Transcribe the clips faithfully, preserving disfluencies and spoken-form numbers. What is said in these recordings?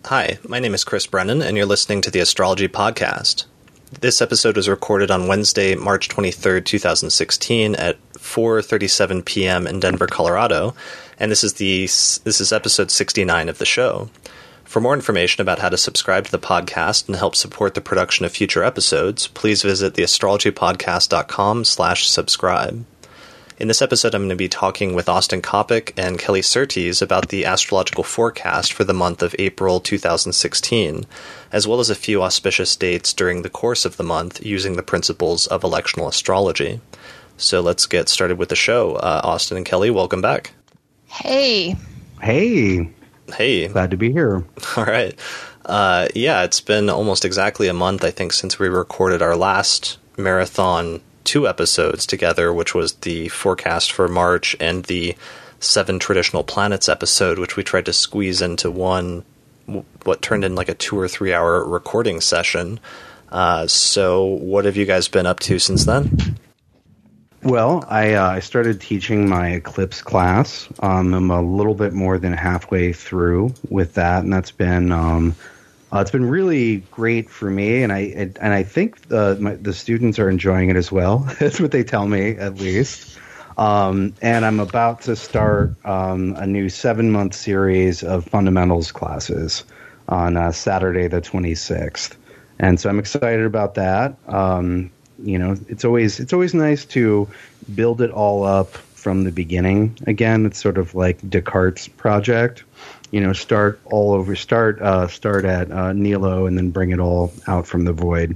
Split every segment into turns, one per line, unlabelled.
Hi, my name is Chris Brennan, and you're listening to the Astrology Podcast. This episode was recorded on Wednesday, March twenty-third, twenty sixteen at four thirty-seven p.m. in Denver, Colorado, and this is the this is episode sixty-nine of the show. For more information about how to subscribe to the podcast and help support the production of future episodes, please visit theastrologypodcast.com slash subscribe. In this episode, I'm going to be talking with Austin Coppock and Kelly Surtees about the astrological forecast for the month of April two thousand sixteen, as well as a few auspicious dates during the course of the month using the principles of electional astrology. So let's get started with the show. Uh, Austin and Kelly, welcome back.
Hey.
Hey.
Hey.
Glad to be here.
All right. Uh, yeah, it's been almost exactly a month, I think, since we recorded our last marathon two episodes together, which was the forecast for March and the seven traditional planets episode, which we tried to squeeze into one, what turned in like a two or three hour recording session. Uh, so what have you guys been up to since then?
Well, I, uh, I started teaching my eclipse class. Um, I'm a little bit more than halfway through with that, and that's been um, uh, it's been really great for me, and I it, and I think the my, the students are enjoying it as well. That's what they tell me, at least. Um, and I'm about to start um, a new seven month series of fundamentals classes on uh, Saturday the twenty-sixth, and so I'm excited about that. Um, You know, it's always it's always nice to build it all up from the beginning. Again, it's sort of like Descartes' project. You know, start all over, start uh, start at uh, Nilo, and then bring it all out from the void.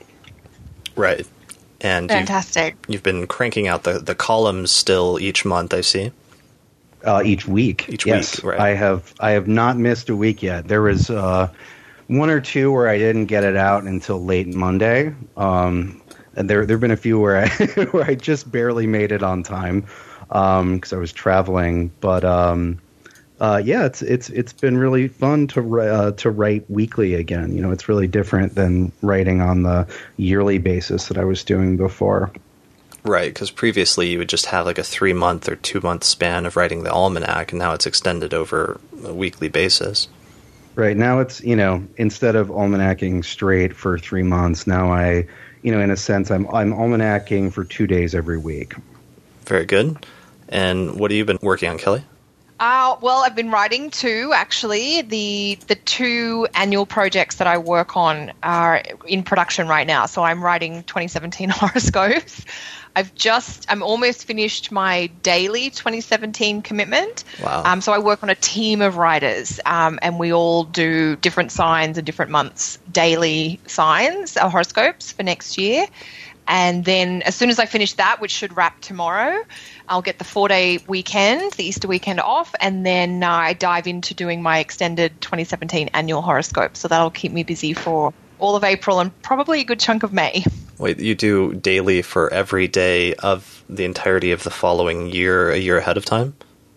Right, and
fantastic.
You've, you've been cranking out the the columns still each month, I see.
Uh, each week,
each
yes.
week, right?
I have I have not missed a week yet. There was uh, one or two where I didn't get it out until late Monday. Um, And there, there have been a few where I, where I just barely made it on time because um, I was traveling. But um, uh, yeah, it's it's it's been really fun to uh, to write weekly again. You know, it's really different than writing on the yearly basis that I was doing before.
Right, because previously you would just have like a three month or two month span of writing the almanac, and now it's extended over a weekly basis.
Right, now it's, you know, instead of almanacking straight for three months, now I. You know, in a sense, I'm I'm almanacking for two days every week.
Very good. And what have you been working on, Kelly?
Uh, well, I've been writing two, actually. The the two annual projects that I work on are in production right now. So I'm writing twenty seventeen horoscopes. I've just, I'm almost finished my daily twenty seventeen commitment.
Wow.
Um, so I work on a team of writers, um, and we all do different signs and different months, daily signs, uh, horoscopes for next year. And then as soon as I finish that, which should wrap tomorrow, I'll get the four-day weekend, the Easter weekend off, and then uh, I dive into doing my extended twenty seventeen annual horoscope. So that'll keep me busy for all of April and probably a good chunk of May.
Wait, you do daily for every day of the entirety of the following year, a year ahead of time?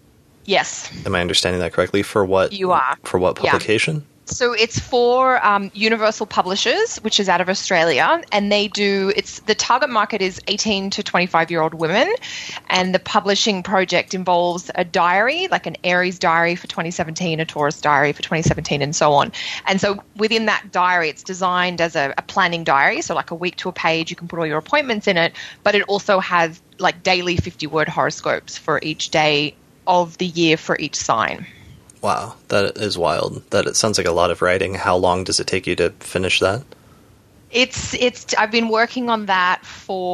Yes.
Am I understanding that correctly? For what?
You are.
For what publication?
Yeah. So it's for um, Universal Publishers, which is out of Australia, and they do, it's the target market is eighteen to twenty-five-year-old women, and the publishing project involves a diary, like an Aries diary for twenty seventeen, a Taurus diary for twenty seventeen, and so on. And so within that diary, it's designed as a, a planning diary, so like a week to a page, you can put all your appointments in it, but it also has like daily fifty-word horoscopes for each day of the year for each sign.
Wow, that is wild. That it sounds like a lot of writing. How long does it take you to finish that?
It's it's. I've been working on that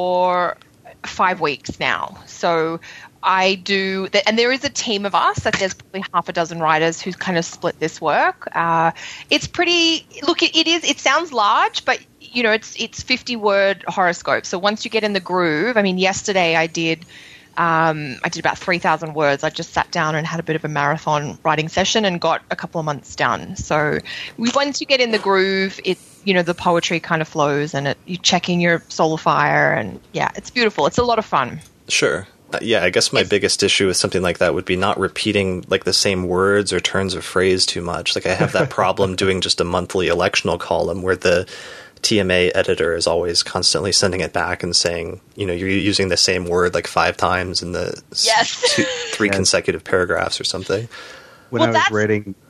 for five weeks now. So I do, and there is a team of us. Like there's probably half a dozen writers who kind of split this work. Uh, it's pretty. Look, it, it is. It sounds large, but you know, it's it's fifty word horoscope. So once you get in the groove, I mean, yesterday I did. Um, I did about three thousand words. I just sat down and had a bit of a marathon writing session and got a couple of months done. So we, once you get in the groove, it, you know, the poetry kind of flows and it, you're checking your solar fire and yeah, it's beautiful. It's a lot of fun.
Sure. Uh, yeah, I guess my
it's,
biggest issue with something like that would be not repeating like the same words or turns of phrase too much. Like I have that problem doing just a monthly electional column where the T M A editor is always constantly sending it back and saying, you know, you're using the same word like five times in the
yes.
two, three
yes.
consecutive paragraphs or something.
When
well,
I was
that's...
writing,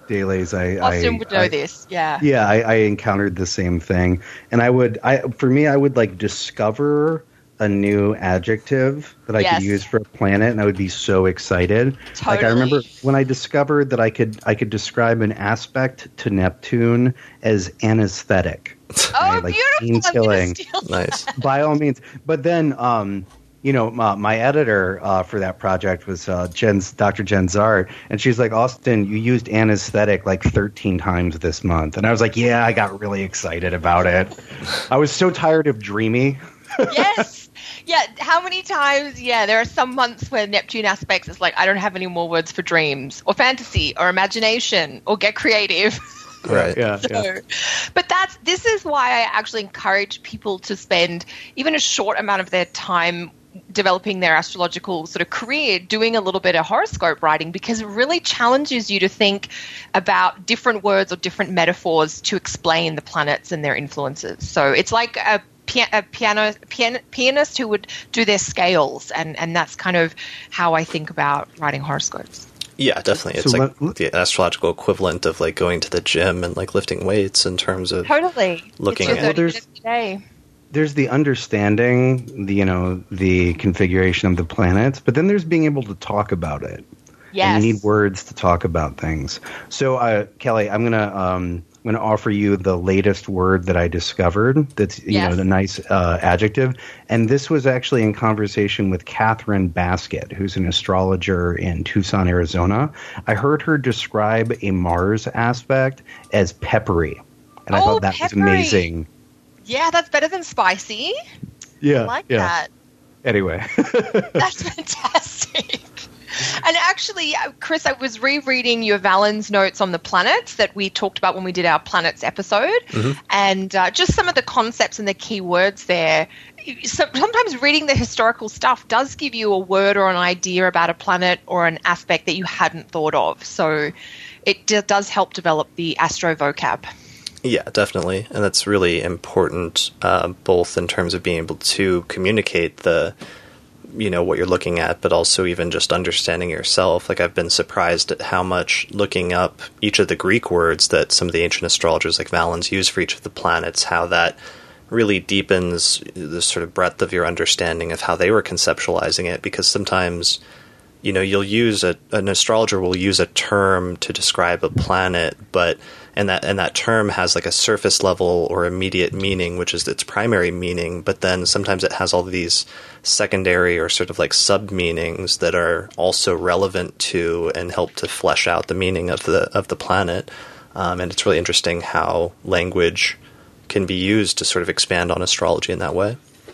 dailies, I
Austin
I,
would know
I,
this. Yeah.
Yeah, I, I encountered the same thing, and I would, I for me, I would like discover a new adjective that I
Yes.
could use for a planet, and I would be so excited.
Totally.
Like I remember when I discovered that I could I could describe an aspect to Neptune as anesthetic.
Oh,
right? Like
beautiful!
pain
I'm gonna
killing.
steal
Nice.
By all means. But then, um, you know, my, my editor uh, for that project was uh, Jen's, Doctor Jen Zart, and she's like, Austin, you used anesthetic like thirteen times this month. And I was like, yeah, I got really excited about it. I was so tired of dreamy.
Yes. Yeah. How many times? Yeah. There are some months where Neptune aspects is like, I don't have any more words for dreams or fantasy or imagination or get creative.
Right.
Yeah,
So,
yeah.
but that's this is why I actually encourage people to spend even a short amount of their time developing their astrological sort of career doing a little bit of horoscope writing, because it really challenges you to think about different words or different metaphors to explain the planets and their influences. So it's like a Pia- a piano, pian- pianist who would do their scales, and, and that's kind of how I think about writing horoscopes.
Yeah, definitely. It's
So
like
let-
the astrological equivalent of like going to the gym and like lifting weights in terms of
Totally.
Looking
it's your
at-
thirty
Well, there's-
minutes a day.
There's the understanding, the, you know, the configuration of the planets, but then there's being able to talk about it.
Yes.
And you need words to talk about things. So, uh, Kelly, I'm gonna um, I'm gonna offer you the latest word that I discovered. That's you
Yes.
know the nice uh, adjective, and this was actually in conversation with Catherine Baskett, who's an astrologer in Tucson, Arizona. I heard her describe a Mars aspect as peppery, and I
Oh,
thought that
peppery.
was amazing.
Yeah, that's better than spicy.
Yeah,
I like
yeah.
that.
Anyway,
That's fantastic. And actually, uh, Chris, I was rereading your Valens notes on the planets that we talked about when we did our planets episode, and uh, just some of the concepts and the key words there. So, sometimes reading the historical stuff does give you a word or an idea about a planet or an aspect that you hadn't thought of. So it d- does help develop the astro vocab.
Yeah, definitely. And that's really important, uh, both in terms of being able to communicate the, you know, what you're looking at, but also even just understanding yourself. Like, I've been surprised at how much looking up each of the Greek words that some of the ancient astrologers like Valens use for each of the planets, how that really deepens the sort of breadth of your understanding of how they were conceptualizing it. Because sometimes, you know, you'll use a, an astrologer will use a term to describe a planet, but and that and that term has like a surface level or immediate meaning, which is its primary meaning, but then sometimes it has all these secondary or sort of like sub meanings that are also relevant to and help to flesh out the meaning of the of the planet. Um, and it's really interesting how language can be used to sort of expand on astrology in that way.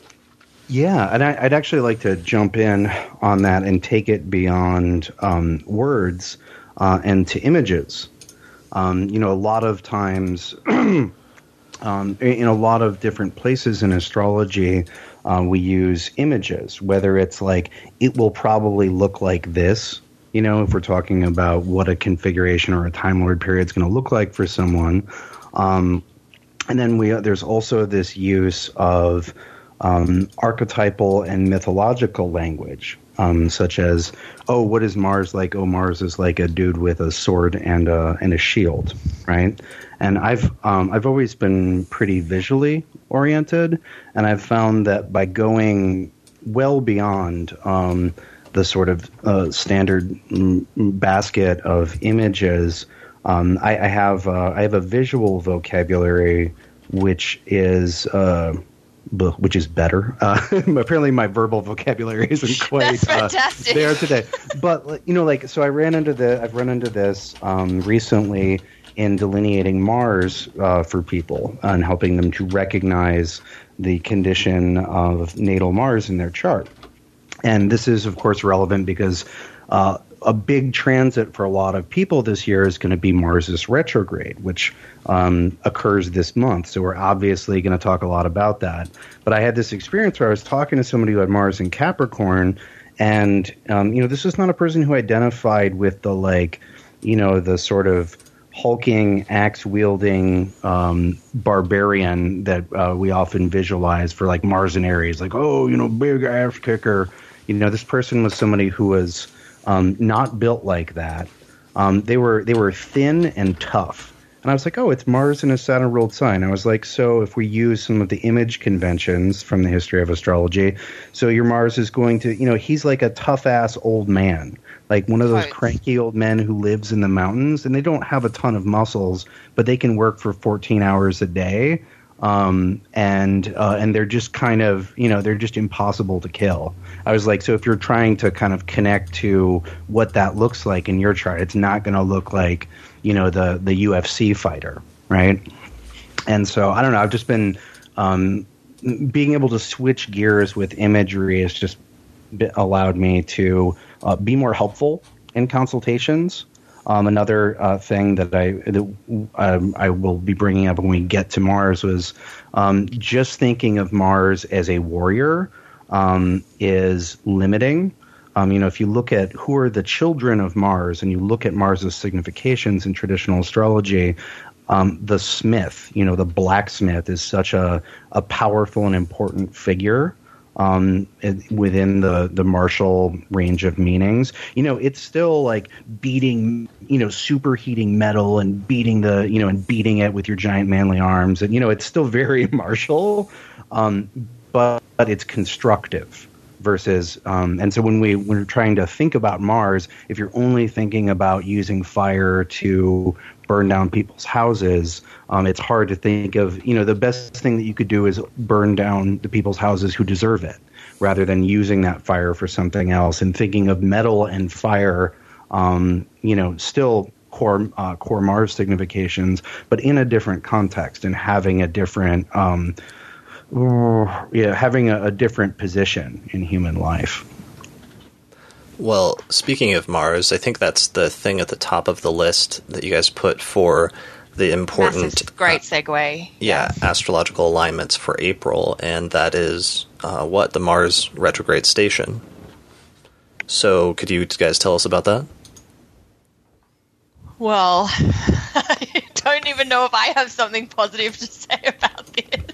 yeah, and I, I'd actually like to jump in on that and take it beyond um, words uh, and to images. Um, you know, a lot of times, um, in a lot of different places in astrology, uh, we use images, whether it's like, it will probably look like this, you know, if we're talking about what a configuration or a Time Lord period is going to look like for someone. Um, and then we there's also this use of um, archetypal and mythological language. Um, such as, oh, what is Mars like? Oh, Mars is like a dude with a sword and a and a shield, right? And I've um, I've always been pretty visually oriented, and I've found that by going well beyond um, the sort of uh, standard mm, basket of images, um, I, I have uh, I have a visual vocabulary which is. Uh, which is better. Uh, apparently my verbal vocabulary isn't quite
That's
uh,
fantastic.
there today. But, you know, like, so I ran into the, I've run into this um, recently in delineating Mars uh, for people and helping them to recognize the condition of natal Mars in their chart. And this is, of course, relevant because uh, a big transit for a lot of people this year is going to be Mars's retrograde, which um, occurs this month. So we're obviously going to talk a lot about that. But I had this experience where I was talking to somebody who had Mars in Capricorn, and um, you know, this is not a person who identified with the like, you know, the sort of hulking, axe-wielding um, barbarian that uh, we often visualize for like Mars and Aries, like, oh, you know, big ass kicker. You know, this person was somebody who was um, not built like that, Um, they were they were thin and tough. And I was like, oh, it's Mars in a Saturn ruled sign. I was like, so if we use some of the image conventions from the history of astrology, so your Mars is going to, you know, he's like a tough ass old man, like one of those
right.
cranky old men who lives in the mountains, and they don't have a ton of muscles, but they can work for fourteen hours a day. Um, and uh, and they're just kind of, you know, they're just impossible to kill. I was like, so if you're trying to kind of connect to what that looks like in your chart, it's not going to look like, you know, the, the U F C fighter, right? And so, I don't know, I've just been um, being able to switch gears with imagery has just be, allowed me to uh, be more helpful in consultations. Um, another uh, thing that I that, um, I will be bringing up when we get to Mars was um, just thinking of Mars as a warrior um, is limiting. Um, you know, if you look at who are the children of Mars and you look at Mars's significations in traditional astrology, um, the smith, you know, the blacksmith is such a, a powerful and important figure. Um, it, within the, the martial range of meanings, you know, it's still like beating, you know, superheating metal and beating the, you know, and beating it with your giant manly arms. And, you know, it's still very martial, um, but, but it's constructive versus, um, and so when we, when we're trying to think about Mars, if you're only thinking about using fire to burn down people's houses, um, it's hard to think of, you know, the best thing that you could do is burn down the people's houses who deserve it, rather than using that fire for something else and thinking of metal and fire, um, you know, still core uh, core Mars significations, but in a different context and having a different, um, yeah, having a, a different position in human life.
Well, speaking of Mars, I think that's the thing at the top of the list that you guys put for the important,
Massive, great segue.
Uh, yeah,
yes.
astrological alignments for April, and that is uh, what the Mars retrograde station. So, could you guys tell us about that?
Well, I don't even know if I have something positive to say about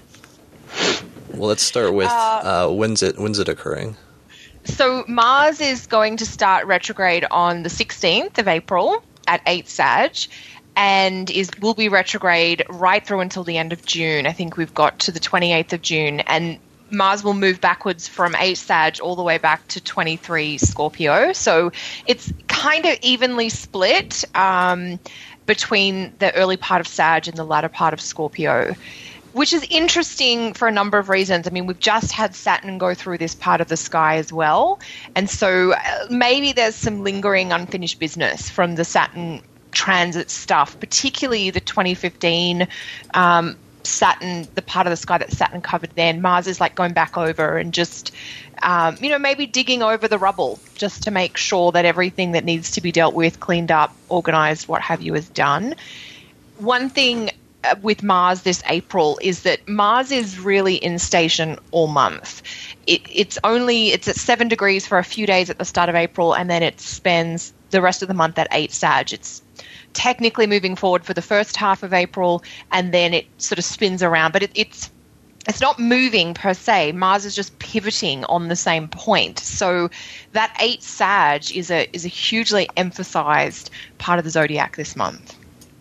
this.
Well, let's start with uh, uh, when's it when's it occurring?
So Mars is going to start retrograde on the sixteenth of April at eight Sag, and is will be retrograde right through until the end of June. I think we've got to the twenty-eighth of June, and Mars will move backwards from eight Sag all the way back to twenty-three Scorpio. So it's kind of evenly split um, between the early part of Sag and the latter part of Scorpio, which is interesting for a number of reasons. I mean, we've just had Saturn go through this part of the sky as well. And so uh, maybe there's some lingering unfinished business from the Saturn transit stuff, particularly the twenty fifteen um, Saturn, the part of the sky that Saturn covered then. Mars is like going back over and just, um, you know, maybe digging over the rubble just to make sure that everything that needs to be dealt with, cleaned up, organized, what have you, is done. One thing with Mars this April is that Mars is really in station all month. It, it's only, it's at seven degrees for a few days at the start of April, and then it spends the rest of the month at eight Sag. It's technically moving forward for the first half of April, and then it sort of spins around, but it, it's it's not moving per se. Mars is just pivoting on the same point. So that eight Sag is a is a hugely emphasized part of the zodiac this month.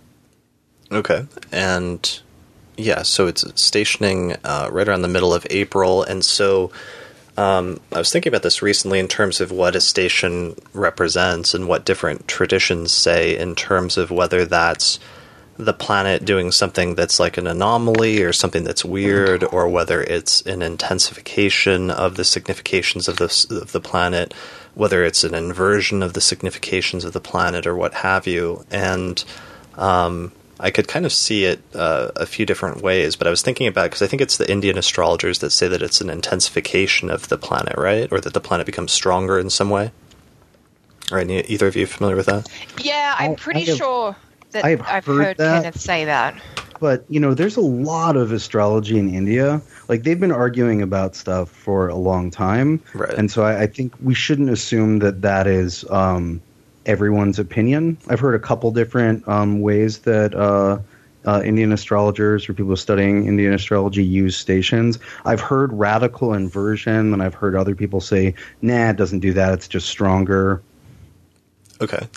Okay, and yeah, so it's stationing uh, right around the middle of April, and so um, I was thinking about this recently in terms of what a station represents and what different traditions say in terms of whether that's the planet doing something that's like an anomaly or something that's weird, or whether it's an intensification of the significations of the, of the planet, whether it's an inversion of the significations of the planet, or what have you. And um, I could kind of see it uh, a few different ways, but I was thinking about it because I think it's the Indian astrologers that say that it's an intensification of the planet, right? Or that the planet becomes stronger in some way. Are any, either of you familiar with that?
Yeah, I'm pretty
I have,
sure that
I've
I've
heard,
heard
that,
Kenneth say that.
But, you know, there's a lot of astrology in India. Like, they've been arguing about stuff for a long time.
Right.
And so I, I think we shouldn't assume that that is um, everyone's opinion. I've heard a couple different um, ways that uh, uh, Indian astrologers or people studying Indian astrology use stations. I've heard radical inversion, and I've heard other people say, nah, it doesn't do that. It's just stronger.
Okay.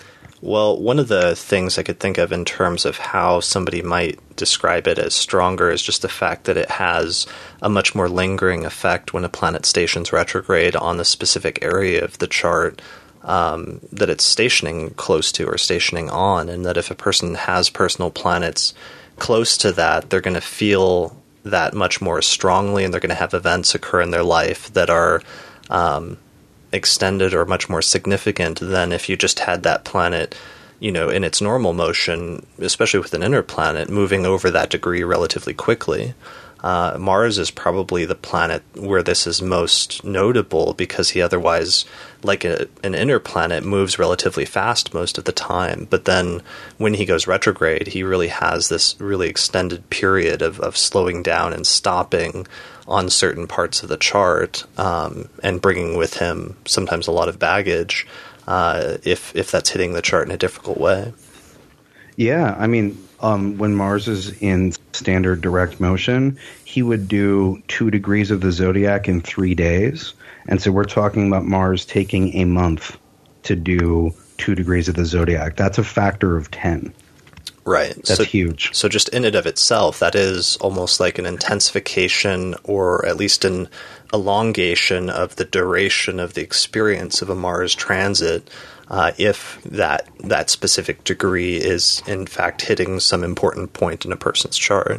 Well, one of the things I could think of in terms of how somebody might describe it as stronger is just the fact that it has a much more lingering effect when a planet stations retrograde on the specific area of the chart um, that it's stationing close to or stationing on, and that if a person has personal planets close to that, they're going to feel that much more strongly, and they're going to have events occur in their life that are um, extended or much more significant than if you just had that planet, you know, in its normal motion, especially with an inner planet, moving over that degree relatively quickly. Uh, Mars is probably the planet where this is most notable because he otherwise, like a, an inner planet, moves relatively fast most of the time. But then when he goes retrograde, he really has this really extended period of, of slowing down and stopping on certain parts of the chart, um, and bringing with him sometimes a lot of baggage uh, if if that's hitting the chart in a difficult way.
Yeah, I mean, um, when Mars is in standard direct motion, he would do two degrees of the zodiac in three days. And so we're talking about Mars taking a month to do two degrees of the zodiac. That's a factor of ten.
Right.
That's
so,
huge.
So just in and of itself, that is almost like an intensification or at least an elongation of the duration of the experience of a Mars transit. Uh, if that that specific degree is, in fact, hitting some important point in a person's chart.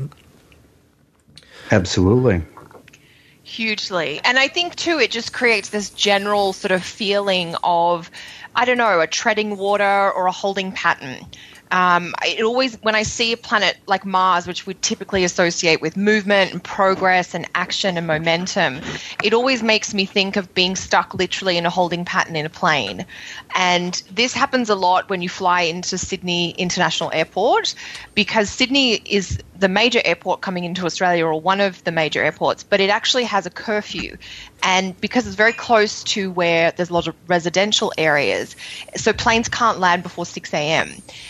Absolutely.
Hugely. And I think, too, it just creates this general sort of feeling of, I don't know, a treading water or a holding pattern. Um, it always, when I see a planet like Mars, which we typically associate with movement and progress and action and momentum, it always makes me think of being stuck literally in a holding pattern in a plane. And this happens a lot when you fly into Sydney International Airport, because Sydney is the major airport coming into Australia, or one of the major airports, but it actually has a curfew. And because it's very close to where there's a lot of residential areas, so planes can't land before six a.m.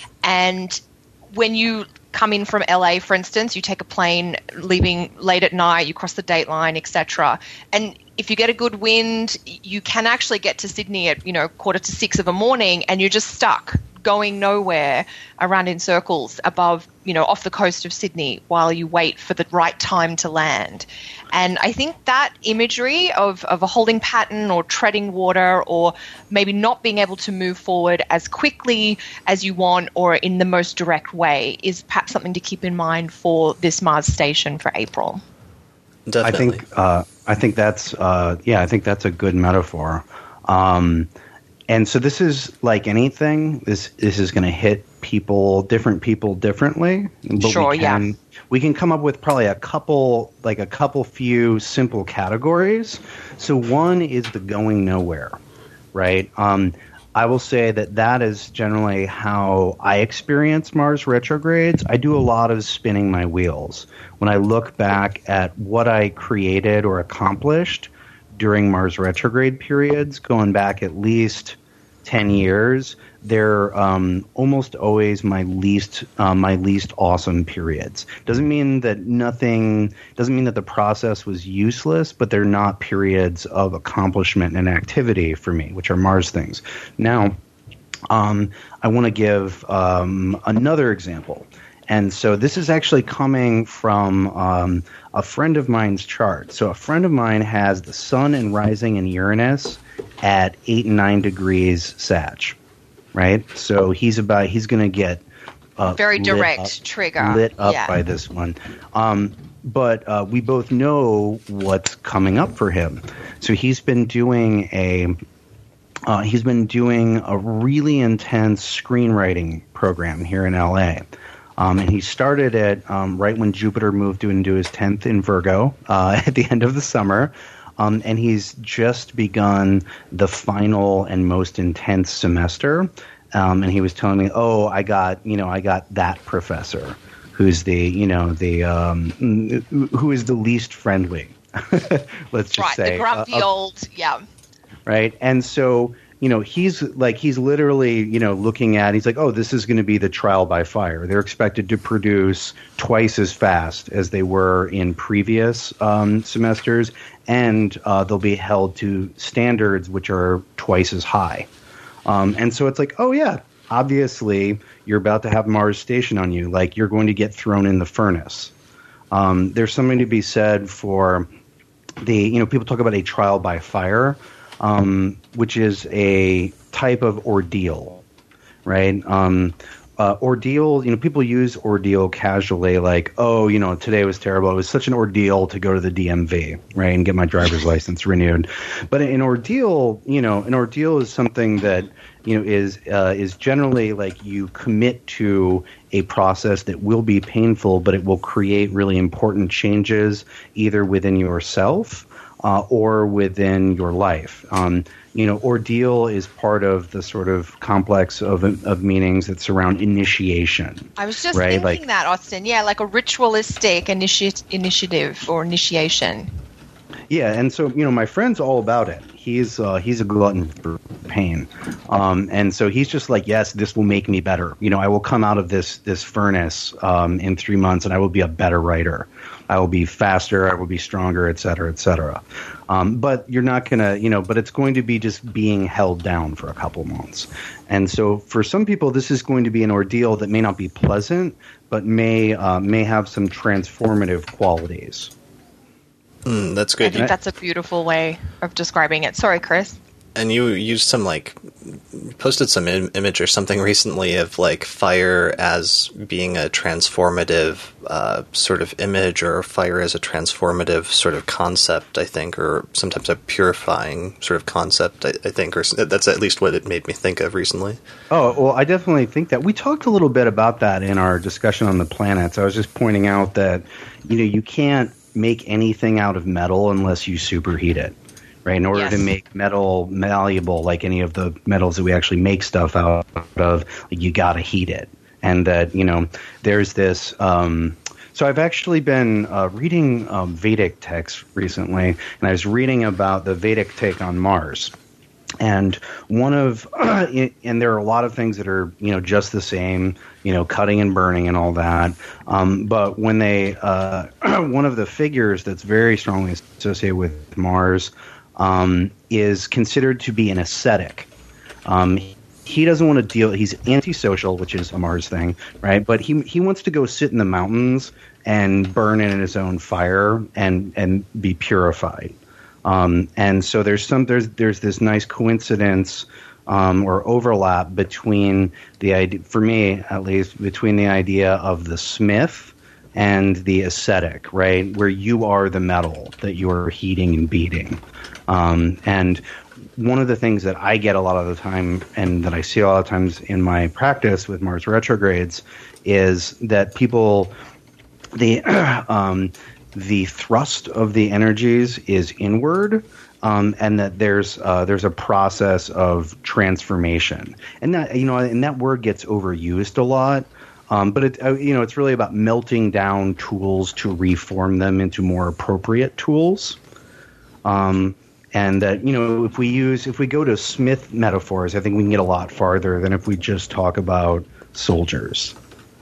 And when you come in from L A, for instance, you take a plane leaving late at night, you cross the date line, et cetera. And if you get a good wind, you can actually get to Sydney at, you know, quarter to six of the morning, and you're just stuck going nowhere around in circles above, you know, off the coast of Sydney while you wait for the right time to land. And I think that imagery of, of a holding pattern or treading water, or maybe not being able to move forward as quickly as you want or in the most direct way, is perhaps something to keep in mind for this Mars station for April.
Definitely.
I think uh, I think that's uh, yeah, I think that's a good metaphor. Um, and so this is like anything. This this is going to hit people, different people, differently. But
sure.
We can,
yeah.
We can come up with probably a couple, like a couple few simple categories. So one is the going nowhere, right? Um, I will say that that is generally how I experience Mars retrogrades. I do a lot of spinning my wheels. When I look back at what I created or accomplished during Mars retrograde periods, going back at least ten years, they're um, almost always my least uh, my least awesome periods. Doesn't mean that nothing. Doesn't mean that the process was useless, but they're not periods of accomplishment and activity for me, which are Mars things. Now, um, I want to give um, another example. And so this is actually coming from um, a friend of mine's chart. So a friend of mine has the Sun and rising in Uranus at eight and nine degrees Sag, right? So he's about he's going to get uh,
very direct
up,
trigger
lit up
yeah.
by this one. Um, but uh, we both know what's coming up for him. So he's been doing a uh, he's been doing a really intense screenwriting program here in L A. Um, and he started it um, right when Jupiter moved into his tenth in Virgo uh, at the end of the summer. Um, and he's just begun the final and most intense semester. Um, and he was telling me, oh, I got, you know, I got that professor who's the, you know, the, um, who is the least friendly. Let's just
right,
say.
The grumpy
uh,
old, yeah.
Right. And so, you know, he's like, he's literally, you know, looking at, he's like, oh, this is going to be the trial by fire. They're expected to produce twice as fast as they were in previous um, semesters, and uh, they'll be held to standards which are twice as high. Um, and so it's like, oh, yeah, obviously you're about to have Mars station on you, like you're going to get thrown in the furnace. Um, there's something to be said for the, you know, people talk about a trial by fire, um, which is a type of ordeal, right? Um, uh, ordeal, you know, people use ordeal casually, like, oh, you know, today was terrible. It was such an ordeal to go to the D M V, right, and get my driver's license renewed. But an ordeal, you know, an ordeal is something that, you know, is uh, is generally like you commit to a process that will be painful, but it will create really important changes either within yourself uh, or within your life. Um, you know, ordeal is part of the sort of complex of of meanings that surround initiation.
I was just
right?
thinking
like,
that, Austin. Yeah, like a ritualistic initi- initiative or initiation.
Yeah, and so, you know, my friend's all about it. He's uh, he's a glutton for pain, um, and so he's just like, yes, this will make me better. You know, I will come out of this this furnace um, in three months, and I will be a better writer. I will be faster. I will be stronger, et cetera, et cetera. Um, but you're not gonna, you know, but it's going to be just being held down for a couple months. And so, for some people, this is going to be an ordeal that may not be pleasant, but may uh, may have some transformative qualities.
Mm, that's good.
I think that's a beautiful way of describing it. Sorry, Chris.
And you used some, like, posted some im- image or something recently of, like, fire as being a transformative uh, sort of image, or fire as a transformative sort of concept, I think, or sometimes a purifying sort of concept, I, I think, or that's at least what it made me think of recently.
Oh, well, I definitely think that. We talked a little bit about that in our discussion on the planets. I was just pointing out that, you know, you can't make anything out of metal unless you superheat it, right? In order
yes.
to make metal malleable, like any of the metals that we actually make stuff out of, like, you got to heat it. And that, you know, there's this. Um, so I've actually been uh, reading um, Vedic texts recently, and I was reading about the Vedic take on Mars. And one of, uh, and there are a lot of things that are, you know, just the same, you know, cutting and burning and all that. Um, but when they, uh, one of the figures that's very strongly associated with Mars um, is considered to be an ascetic. Um, he doesn't want to deal, he's antisocial, which is a Mars thing, right? But he he wants to go sit in the mountains and burn in his own fire and, and be purified. Um, and so there's some there's there's this nice coincidence um, or overlap between the idea, for me at least, between the idea of the smith and the ascetic, right? Where you are the metal that you are heating and beating. Um, and one of the things that I get a lot of the time, and that I see a lot of times in my practice with Mars retrogrades, is that people the um, the thrust of the energies is inward, um, and that there's uh, there's a process of transformation, and that you know, and that word gets overused a lot. Um, but it, uh, you know, it's really about melting down tools to reform them into more appropriate tools. Um, and that, you know, if we use if we go to Smith metaphors, I think we can get a lot farther than if we just talk about soldiers.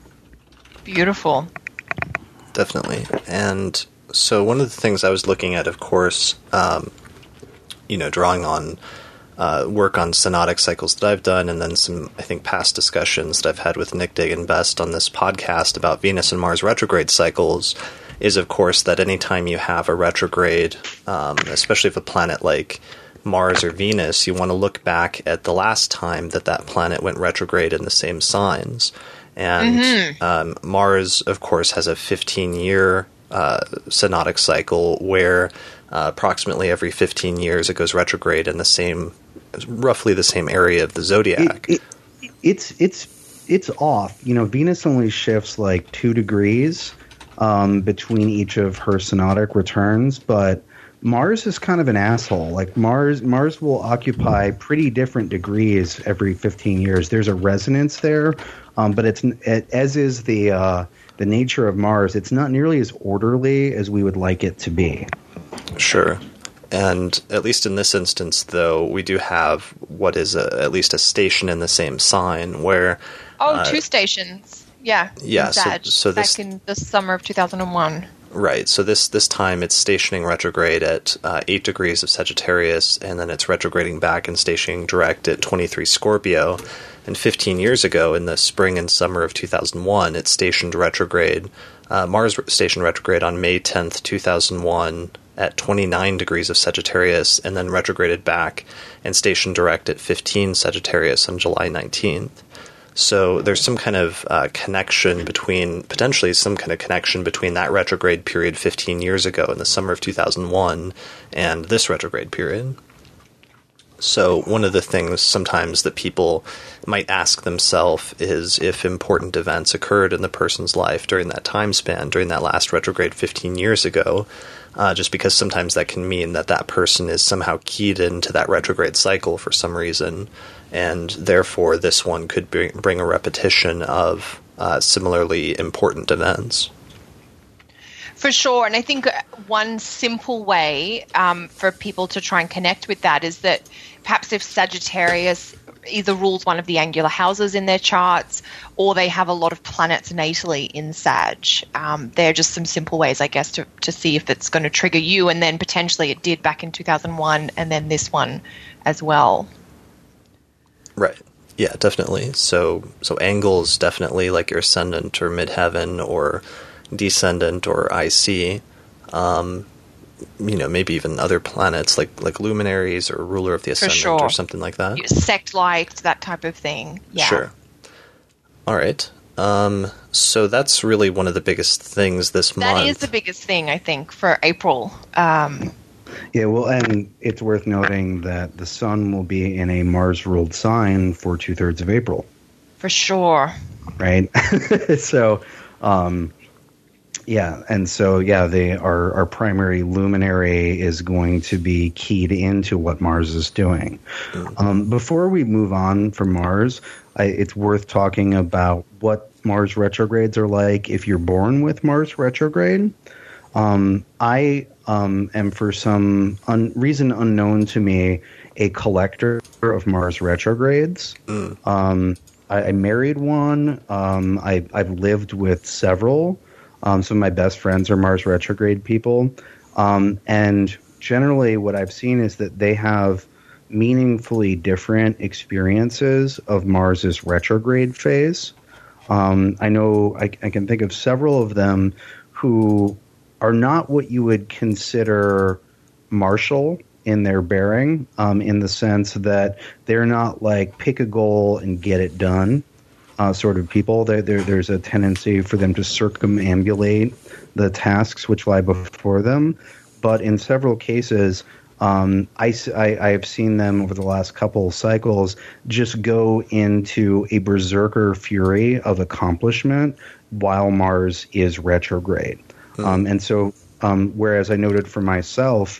Beautiful.
Definitely. And so one of the things I was looking at, of course, um, you know, drawing on uh, work on synodic cycles that I've done, and then some, I think, past discussions that I've had with Nick Dagan Best on this podcast about Venus and Mars retrograde cycles, is, of course, that anytime you have a retrograde, um, especially if a planet like Mars or Venus, you want to look back at the last time that that planet went retrograde in the same signs. And mm-hmm. um, Mars, of course, has a fifteen-year uh, synodic cycle where uh, approximately every fifteen years it goes retrograde in the same, roughly the same area of the zodiac.
It, it, it's it's it's off. You know, Venus only shifts like two degrees um, between each of her synodic returns, but Mars is kind of an asshole. Like Mars, Mars will occupy pretty different degrees every fifteen years. There's a resonance there. Um, but it's it, as is the uh, the nature of Mars. It's not nearly as orderly as we would like it to be.
Sure, and at least in this instance, though, we do have what is a, at least a station in the same sign. Where
oh,
uh,
two stations, yeah,
yeah. So,
Sag,
so this,
back in the summer of two thousand one.
Right. So this this time it's stationing retrograde at uh, eight degrees of Sagittarius, and then it's retrograding back and stationing direct at twenty-three Scorpio. And fifteen years ago, in the spring and summer of two thousand one, it stationed retrograde. Uh, Mars stationed retrograde on May tenth, two thousand one, at twenty-nine degrees of Sagittarius, and then retrograded back and stationed direct at fifteen Sagittarius on July nineteenth. So there's some kind of uh, connection between, potentially some kind of connection between that retrograde period fifteen years ago in the summer of two thousand one and this retrograde period. So one of the things sometimes that people might ask themselves is if important events occurred in the person's life during that time span, during that last retrograde fifteen years ago, uh, just because sometimes that can mean that that person is somehow keyed into that retrograde cycle for some reason, and therefore this one could bring, bring a repetition of uh, similarly important events.
For sure. And I think one simple way um, for people to try and connect with that is that perhaps if Sagittarius either rules one of the angular houses in their charts, or they have a lot of planets natally in Sag. Um, they're just some simple ways, I guess, to, to see if it's going to trigger you. And then potentially it did back in two thousand one, and then this one as well.
Right. Yeah, definitely. So, so angles definitely, like your ascendant or midheaven or descendant or I C. Um, you know, maybe even other planets like like luminaries or ruler of the ascendant
sure.
or something like that.
Sect-like, that type of thing. Yeah.
Sure. All right. Um, so that's really one of the biggest things this
that
month.
That is the biggest thing, I think, for April. Um,
yeah, well, and it's worth noting that the sun will be in a Mars-ruled sign for two-thirds of April.
For sure.
Right? so... Um, Yeah, and so, yeah, they our, our primary luminary is going to be keyed into what Mars is doing. Mm-hmm. Um, before we move on from Mars, I, it's worth talking about what Mars retrogrades are like if you're born with Mars retrograde. Um, I um, am, for some un- reason unknown to me, a collector of Mars retrogrades. Mm. Um, I, I married one. Um, I, I've lived with several. Um, some of my best friends are Mars retrograde people. Um, and generally what I've seen is that they have meaningfully different experiences of Mars's retrograde phase. Um, I know I, I can think of several of them who are not what you would consider martial in their bearing, um, in the sense that they're not like pick a goal and get it done. Uh, sort of people. There, there, there's a tendency for them to circumambulate the tasks which lie before them. But in several cases, um, I, I, I have seen them over the last couple of cycles just go into a berserker fury of accomplishment while Mars is retrograde. Mm. Um, and so, um, whereas I noted for myself,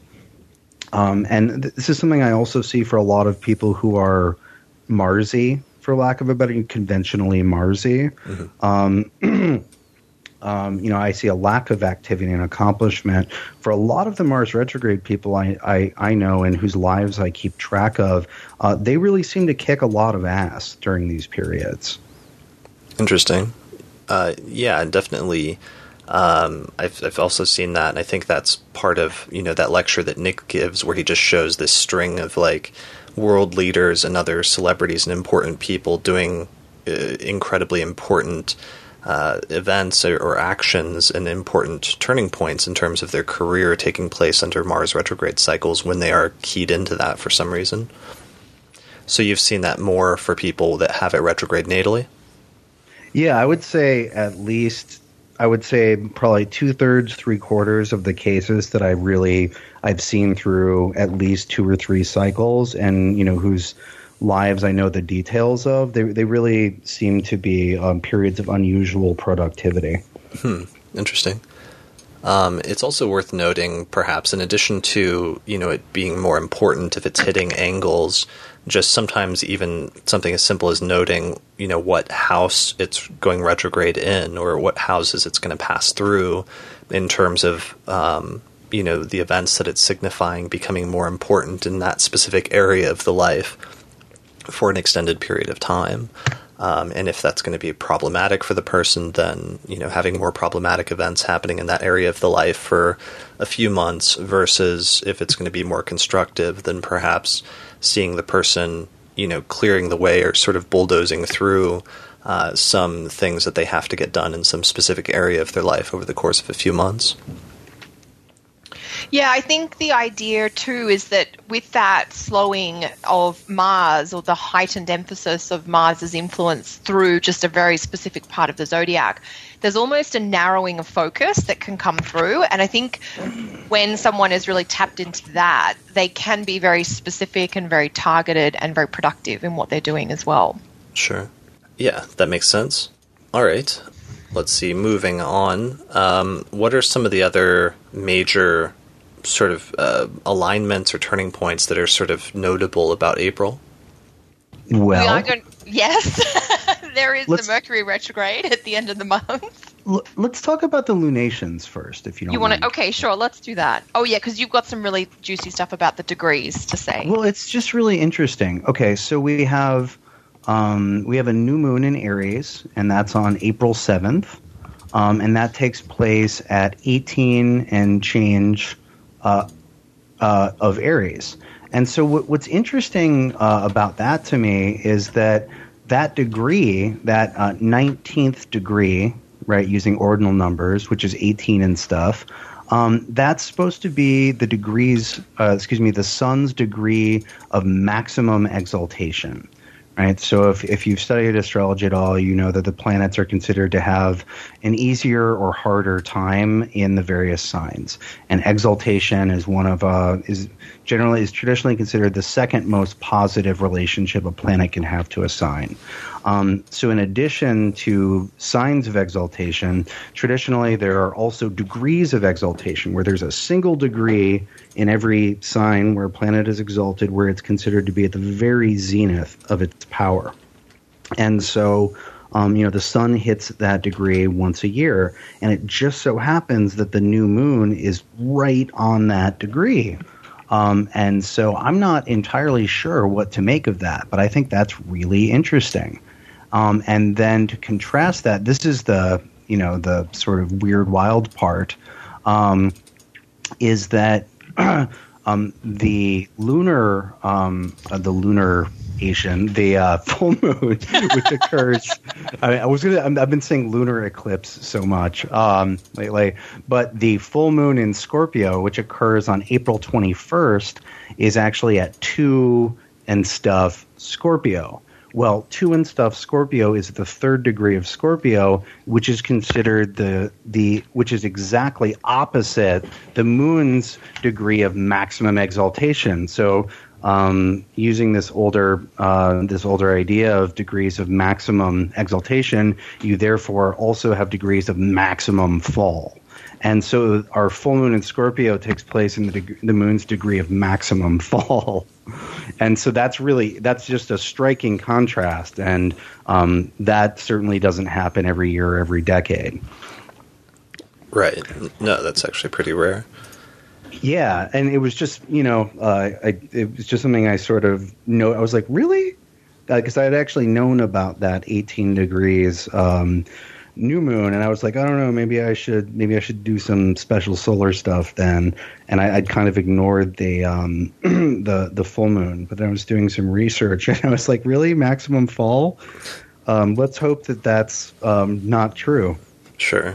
um, and th- this is something I also see for a lot of people who are Marsy, for lack of a better, conventionally Marsy. Mm-hmm. Um, um, you know, I see a lack of activity and accomplishment. For a lot of the Mars retrograde people I, I, I know and whose lives I keep track of, uh, they really seem to kick a lot of ass during these periods.
Interesting. Uh, yeah, definitely. Um, I've, I've also seen that, and I think that's part of, you know, that lecture that Nick gives where he just shows this string of, like, world leaders and other celebrities and important people doing uh, incredibly important uh, events or, or actions and important turning points in terms of their career taking place under Mars retrograde cycles when they are keyed into that for some reason. So you've seen that more for people that have it retrograde natally?
Yeah, I would say at least... I would say probably two-thirds, three-quarters of the cases that I really I've seen through at least two or three cycles, and you know whose lives I know the details of. They they really seem to be um, periods of unusual productivity.
Hmm. Interesting. Um, it's also worth noting, perhaps, in addition to you know it being more important if it's hitting angles, just sometimes even something as simple as noting, you know, what house it's going retrograde in or what houses it's going to pass through in terms of, um, you know, the events that it's signifying becoming more important in that specific area of the life for an extended period of time. Um, and if that's going to be problematic for the person, then, you know, having more problematic events happening in that area of the life for a few months versus if it's going to be more constructive, then perhaps seeing the person, you know, clearing the way or sort of bulldozing through uh, some things that they have to get done in some specific area of their life over the course of a few months.
Yeah, I think the idea too is that with that slowing of Mars, or the heightened emphasis of Mars's influence through just a very specific part of the zodiac, there's almost a narrowing of focus that can come through. And I think when someone is really tapped into that, they can be very specific and very targeted and very productive in what they're doing as well.
Sure. Yeah, that makes sense. All right. Let's see. Moving on. Um, what are some of the other major sort of uh, alignments or turning points that are sort of notable about April?
Well,
we are going, yes, there is the
let's-
Mercury retrograde at the end of the month.
l- let's talk about the lunations first, if you don't
You want
mind.
to? Okay, sure. Let's do that. Oh yeah, because you've got some really juicy stuff about the degrees to say.
Well, it's just really interesting. Okay, so we have um, we have a new moon in Aries, and that's on April seventh, um, and that takes place at eighteen and change uh, uh, of Aries. And so what, what's interesting uh, about that to me is that that degree, that uh, nineteenth degree, right, using ordinal numbers, which is eighteen and stuff, um, that's supposed to be the degrees, uh, excuse me, the sun's degree of maximum exaltation. Right, so if, if you've studied astrology at all, you know that the planets are considered to have an easier or harder time in the various signs. And exaltation is one of uh, is generally is traditionally considered the second most positive relationship a planet can have to a sign. Um, so in addition to signs of exaltation, traditionally there are also degrees of exaltation, where there's a single degree in every sign where a planet is exalted, where it's considered to be at the very zenith of its power. And so, um, you know, the sun hits that degree once a year, and it just so happens that the new moon is right on that degree. Um, and so I'm not entirely sure what to make of that, but I think that's really interesting. Um, and then to contrast that, this is the, you know, the sort of weird, wild part, um, is that um, the lunar, um, uh, the lunar Asian, the uh, full moon, which occurs. I, mean, I was gonna. I'm, I've been saying lunar eclipse so much um, lately, but the full moon in Scorpio, which occurs on April twenty-first, is actually at two and stuff Scorpio. Well, two and stuff Scorpio is the third degree of Scorpio, which is considered the the which is exactly opposite the moon's degree of maximum exaltation. So, um, using this older uh, this older idea of degrees of maximum exaltation, you therefore also have degrees of maximum fall. And so our full moon in Scorpio takes place in the, deg- the moon's degree of maximum fall. And so that's really, that's just a striking contrast. And um, that certainly doesn't happen every year or every decade.
Right. No, that's actually pretty rare.
Yeah. And it was just, you know, uh, I, it was just something I sort of know. I was like, really? Because uh, I had actually known about that eighteen degrees um new moon, and I was like, I don't know, maybe I should maybe I should do some special solar stuff then. And I, I'd kind of ignored the um the the full moon, but then I was doing some research, and I was like, really, maximum fall? Um, let's hope that that's um, not true.
Sure.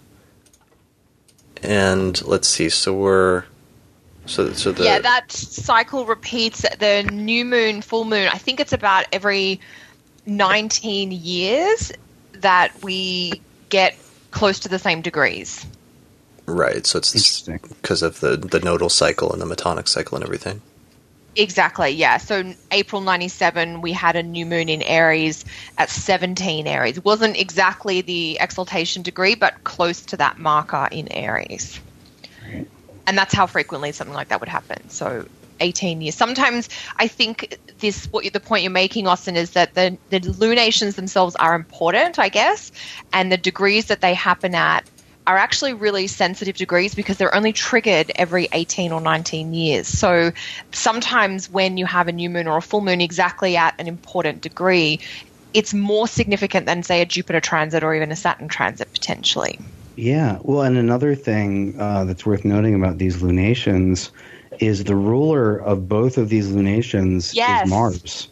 And let's see. So we're so so the
yeah, that cycle repeats. The new moon, full moon. I think it's about every nineteen years that we get close to the same degrees.
Right, so it's because of the, the nodal cycle and the metonic cycle and everything.
Exactly, yeah. So April ninety-seven, we had a new moon in Aries at seventeen Aries. It wasn't exactly the exaltation degree, but close to that marker in Aries. Right. And that's how frequently something like that would happen. So eighteen years. Sometimes I think this, what you, the point you're making, Austin, is that the, the lunations themselves are important, I guess, and the degrees that they happen at are actually really sensitive degrees because they're only triggered every eighteen or nineteen years. So sometimes when you have a new moon or a full moon exactly at an important degree, it's more significant than, say, a Jupiter transit or even a Saturn transit potentially.
Yeah. Well, and another thing uh, that's worth noting about these lunations is the ruler of both of these lunations
yes.
is Mars.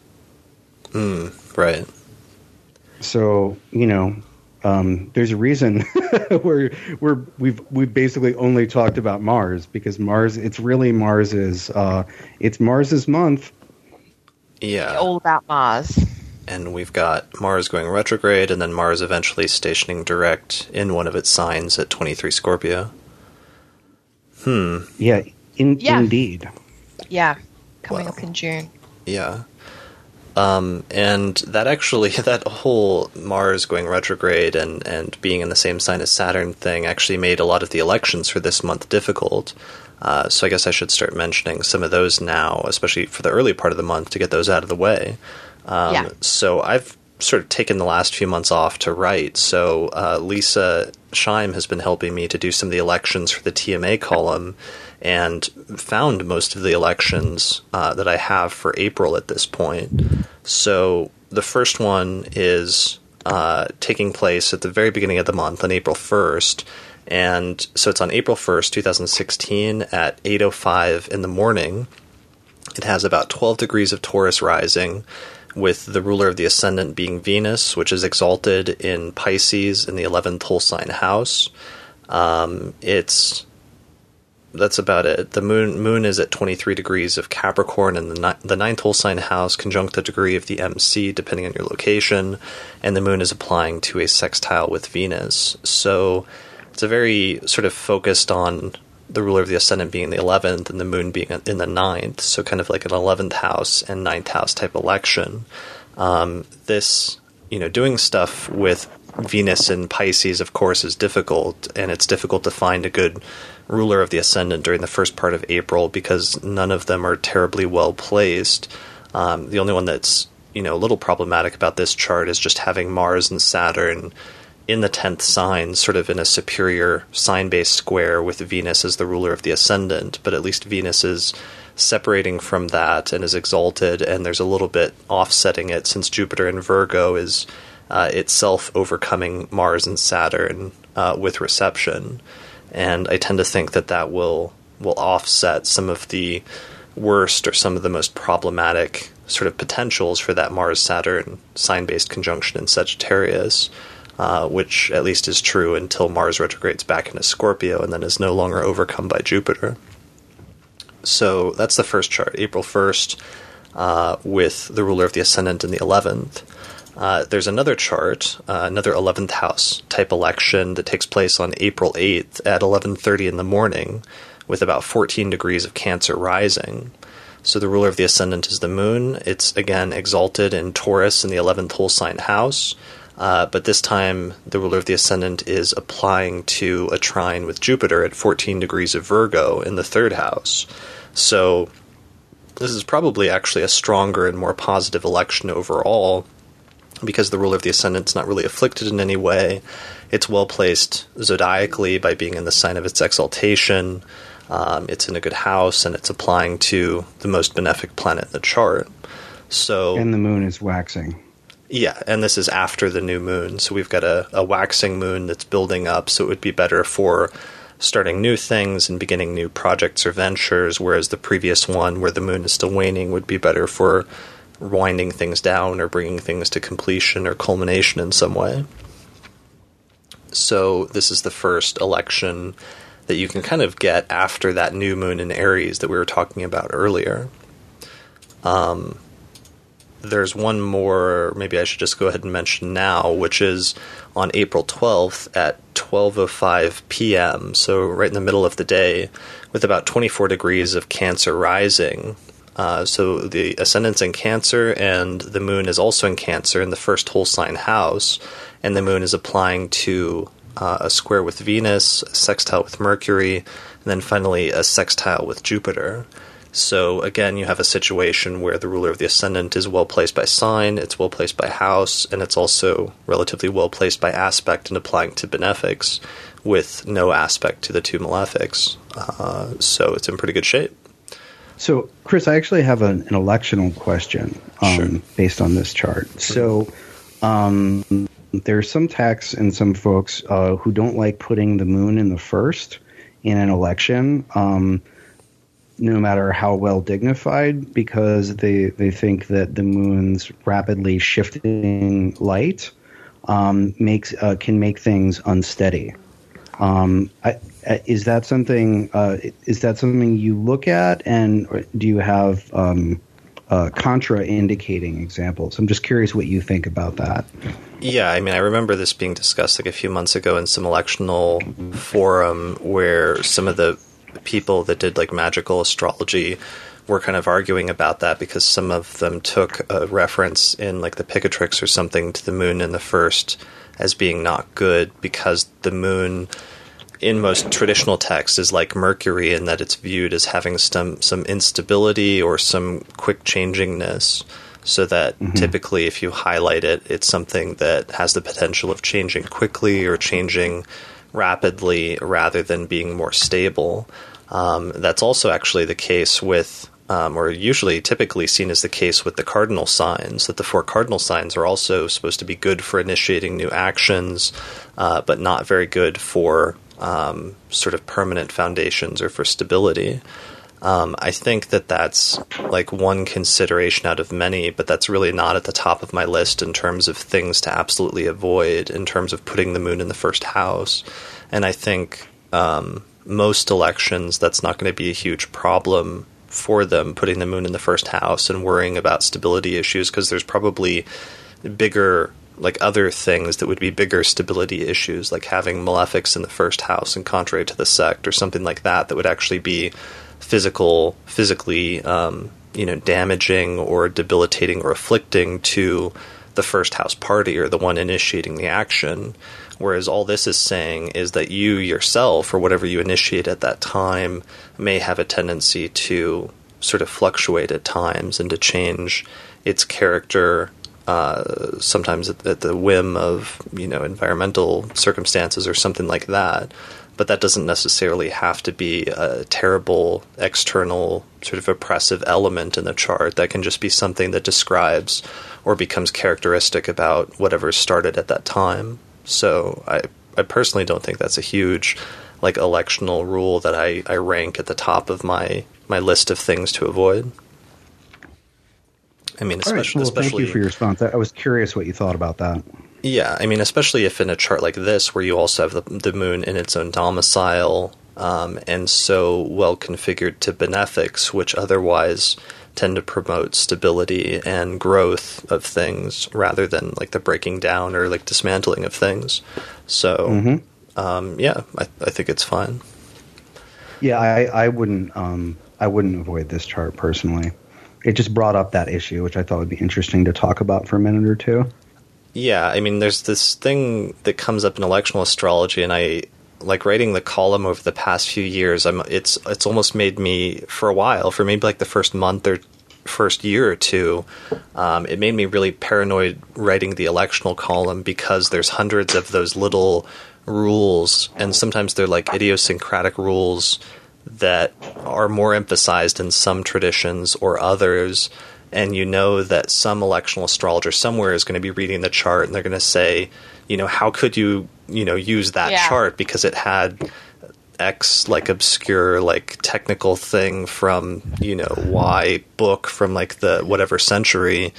Mm, right.
So, you know, um, there's a reason we're, we're, we've we've basically only talked about Mars, because Mars, it's really Mars's, uh, it's Mars's month.
Yeah.
All about Mars.
And we've got Mars going retrograde, and then Mars eventually stationing direct in one of its signs at twenty-three Scorpio. Hmm.
Yeah, in,
yeah.
indeed.
Yeah, coming
Well,
up in June.
Yeah. Um, and that actually, that whole Mars going retrograde and, and being in the same sign as Saturn thing actually made a lot of the elections for this month difficult. Uh, so I guess I should start mentioning some of those now, especially for the early part of the month, to get those out of the way. Um,
yeah.
So I've sort of taken the last few months off to write. So uh, Lisa Scheim has been helping me to do some of the elections for the T M A column, and found most of the elections uh, that I have for April at this point. So the first one is uh, taking place at the very beginning of the month on April first. And so it's on April first, twenty sixteen at eight oh five in the morning. It has about twelve degrees of Taurus rising, with the ruler of the ascendant being Venus, which is exalted in Pisces in the eleventh whole sign house. Um, it's that's about it. The moon moon is at twenty-three degrees of Capricorn in the, ni- the ninth whole sign house, conjunct the degree of the M C, depending on your location, and the moon is applying to a sextile with Venus. So it's a very sort of focused on the ruler of the ascendant being the eleventh and the moon being in the ninth, so kind of like an eleventh house and ninth house type election. Um, this, you know, doing stuff with Venus in Pisces, of course, is difficult, and it's difficult to find a good ruler of the ascendant during the first part of April because none of them are terribly well placed. Um, the only one that's, you know, a little problematic about this chart is just having Mars and Saturn in the tenth sign, sort of in a superior sign-based square with Venus as the ruler of the ascendant, but at least Venus is separating from that and is exalted, and there's a little bit offsetting it since Jupiter in Virgo is uh, itself overcoming Mars and Saturn uh, with reception. And I tend to think that that will will offset some of the worst or some of the most problematic sort of potentials for that Mars-Saturn sign-based conjunction in Sagittarius. Uh, which at least is true until Mars retrogrades back into Scorpio and then is no longer overcome by Jupiter. So that's the first chart, April first, uh, with the ruler of the ascendant in the eleventh. Uh, there's another chart, uh, another eleventh house type election that takes place on April eighth at eleven thirty in the morning, with about fourteen degrees of Cancer rising. So the ruler of the ascendant is the moon. It's, again, exalted in Taurus in the eleventh whole sign house. Uh, but this time, the ruler of the ascendant is applying to a trine with Jupiter at fourteen degrees of Virgo in the third house. So this is probably actually a stronger and more positive election overall, because the ruler of the ascendant is not really afflicted in any way. It's well placed zodiacally by being in the sign of its exaltation. Um, it's in a good house, and it's applying to the most benefic planet in the chart. So,
and the moon is waxing.
Yeah, and this is after the new moon, so we've got a, a waxing moon that's building up, so it would be better for starting new things and beginning new projects or ventures, whereas the previous one, where the moon is still waning, would be better for winding things down or bringing things to completion or culmination in some way. So this is the first election that you can kind of get after that new moon in Aries that we were talking about earlier. Um... There's one more, maybe I should just go ahead and mention now, which is on April twelfth at twelve oh five p.m., so right in the middle of the day, with about twenty-four degrees of Cancer rising. Uh, so the ascendant's in Cancer, and the moon is also in Cancer in the first whole sign house, and the moon is applying to uh, a square with Venus, a sextile with Mercury, and then finally a sextile with Jupiter. So, again, you have a situation where the ruler of the ascendant is well-placed by sign, it's well-placed by house, and it's also relatively well-placed by aspect and applying to benefics, with no aspect to the two malefics. Uh, so it's in pretty good shape.
So, Chris, I actually have an, an electional question um,
sure.
based on this chart. So, um, there's some texts and some folks uh, who don't like putting the moon in the first in an election, um, no matter how well dignified, because they, they think that the moon's rapidly shifting light um, makes uh, can make things unsteady. Um, I, is that something? Uh, is that something you look at, and do you have um, uh, contra-indicating examples? I'm just curious what you think about that.
Yeah, I mean, I remember this being discussed like a few months ago in some electional forum where some of the people that did like magical astrology were kind of arguing about that because some of them took a reference in like the Picatrix or something to the moon in the first as being not good because the moon in most traditional texts is like Mercury in that it's viewed as having some some instability or some quick changingness, so that mm-hmm. typically if you highlight it, it's something that has the potential of changing quickly or changing rapidly rather than being more stable. Um, that's also actually the case with, um, or usually typically seen as the case with the cardinal signs, that the four cardinal signs are also supposed to be good for initiating new actions, uh, but not very good for um, sort of permanent foundations or for stability. Um, I think that that's like one consideration out of many, but that's really not at the top of my list in terms of things to absolutely avoid in terms of putting the moon in the first house. And I think um, most elections, that's not going to be a huge problem for them, putting the moon in the first house and worrying about stability issues, because there's probably bigger, like other things that would be bigger stability issues, like having malefics in the first house and contrary to the sect or something like that, that would actually be physical, physically, um, you know, damaging or debilitating or afflicting to the first house party or the one initiating the action. Whereas all this is saying is that you yourself, or whatever you initiate at that time, may have a tendency to sort of fluctuate at times and to change its character, uh, sometimes at, at the whim of, you know, environmental circumstances or something like that. But that doesn't necessarily have to be a terrible external sort of oppressive element in the chart. That can just be something that describes or becomes characteristic about whatever started at that time. So I, I personally don't think that's a huge like electional rule that I, I rank at the top of my, my list of things to avoid. I mean, especially,
right. Well,
especially
thank you for your response. I was curious what you thought about that.
Yeah, I mean, especially if in a chart like this, where you also have the, the moon in its own domicile, um, and so well configured to benefics, which otherwise tend to promote stability and growth of things rather than like the breaking down or like dismantling of things. So, mm-hmm. um, yeah, I, I think it's fine.
Yeah, I, I wouldn't, um, I wouldn't avoid this chart personally. It just brought up that issue, which I thought would be interesting to talk about for a minute or two.
Yeah, I mean, there's this thing that comes up in electional astrology, and I like writing the column over the past few years. I'm it's it's almost made me for a while, for maybe like the first month or first year or two, um, it made me really paranoid writing the electional column because there's hundreds of those little rules, and sometimes they're like idiosyncratic rules that are more emphasized in some traditions or others. And you know that some electional astrologer somewhere is going to be reading the chart and they're going to say, you know, how could you, you know, use that yeah. chart because it had X like obscure like technical thing from, you know, Y book from like the whatever century.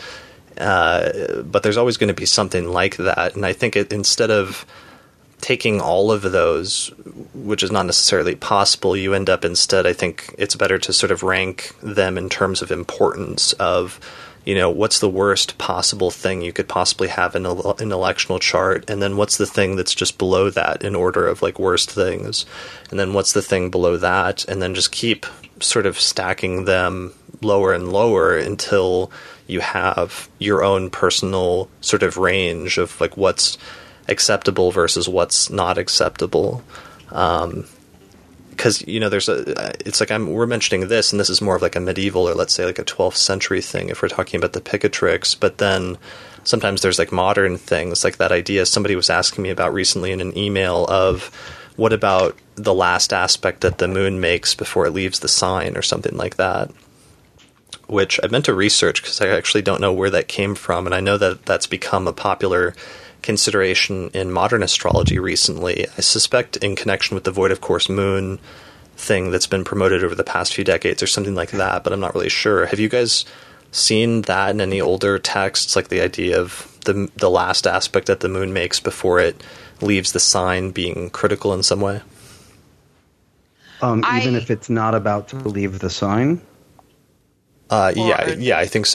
Uh, but there's always going to be something like that. And I think it, instead of taking all of those, which is not necessarily possible, you end up instead, I think it's better to sort of rank them in terms of importance of, you know, what's the worst possible thing you could possibly have in a, an electional chart, and then what's the thing that's just below that in order of like worst things, and then what's the thing below that, and then just keep sort of stacking them lower and lower until you have your own personal sort of range of like what's acceptable versus what's not acceptable. Um, because, you know, there's a, it's like I'm, we're mentioning this, and this is more of like a medieval or let's say like a twelfth century thing if we're talking about the Picatrix, but then sometimes there's like modern things like that idea somebody was asking me about recently in an email of what about the last aspect that the moon makes before it leaves the sign or something like that. which I meant to research because I actually don't know where that came from, and I know that that's become a popular consideration in modern astrology recently. I suspect in connection with the void of course moon thing that's been promoted over the past few decades or something like that, but I'm not really sure. Have you guys seen that in any older texts, like the idea of the the last aspect that the moon makes before it leaves the sign being critical in some way?
Um,
I,
even if it's not about to leave the sign?
Uh, yeah, yeah, I think so.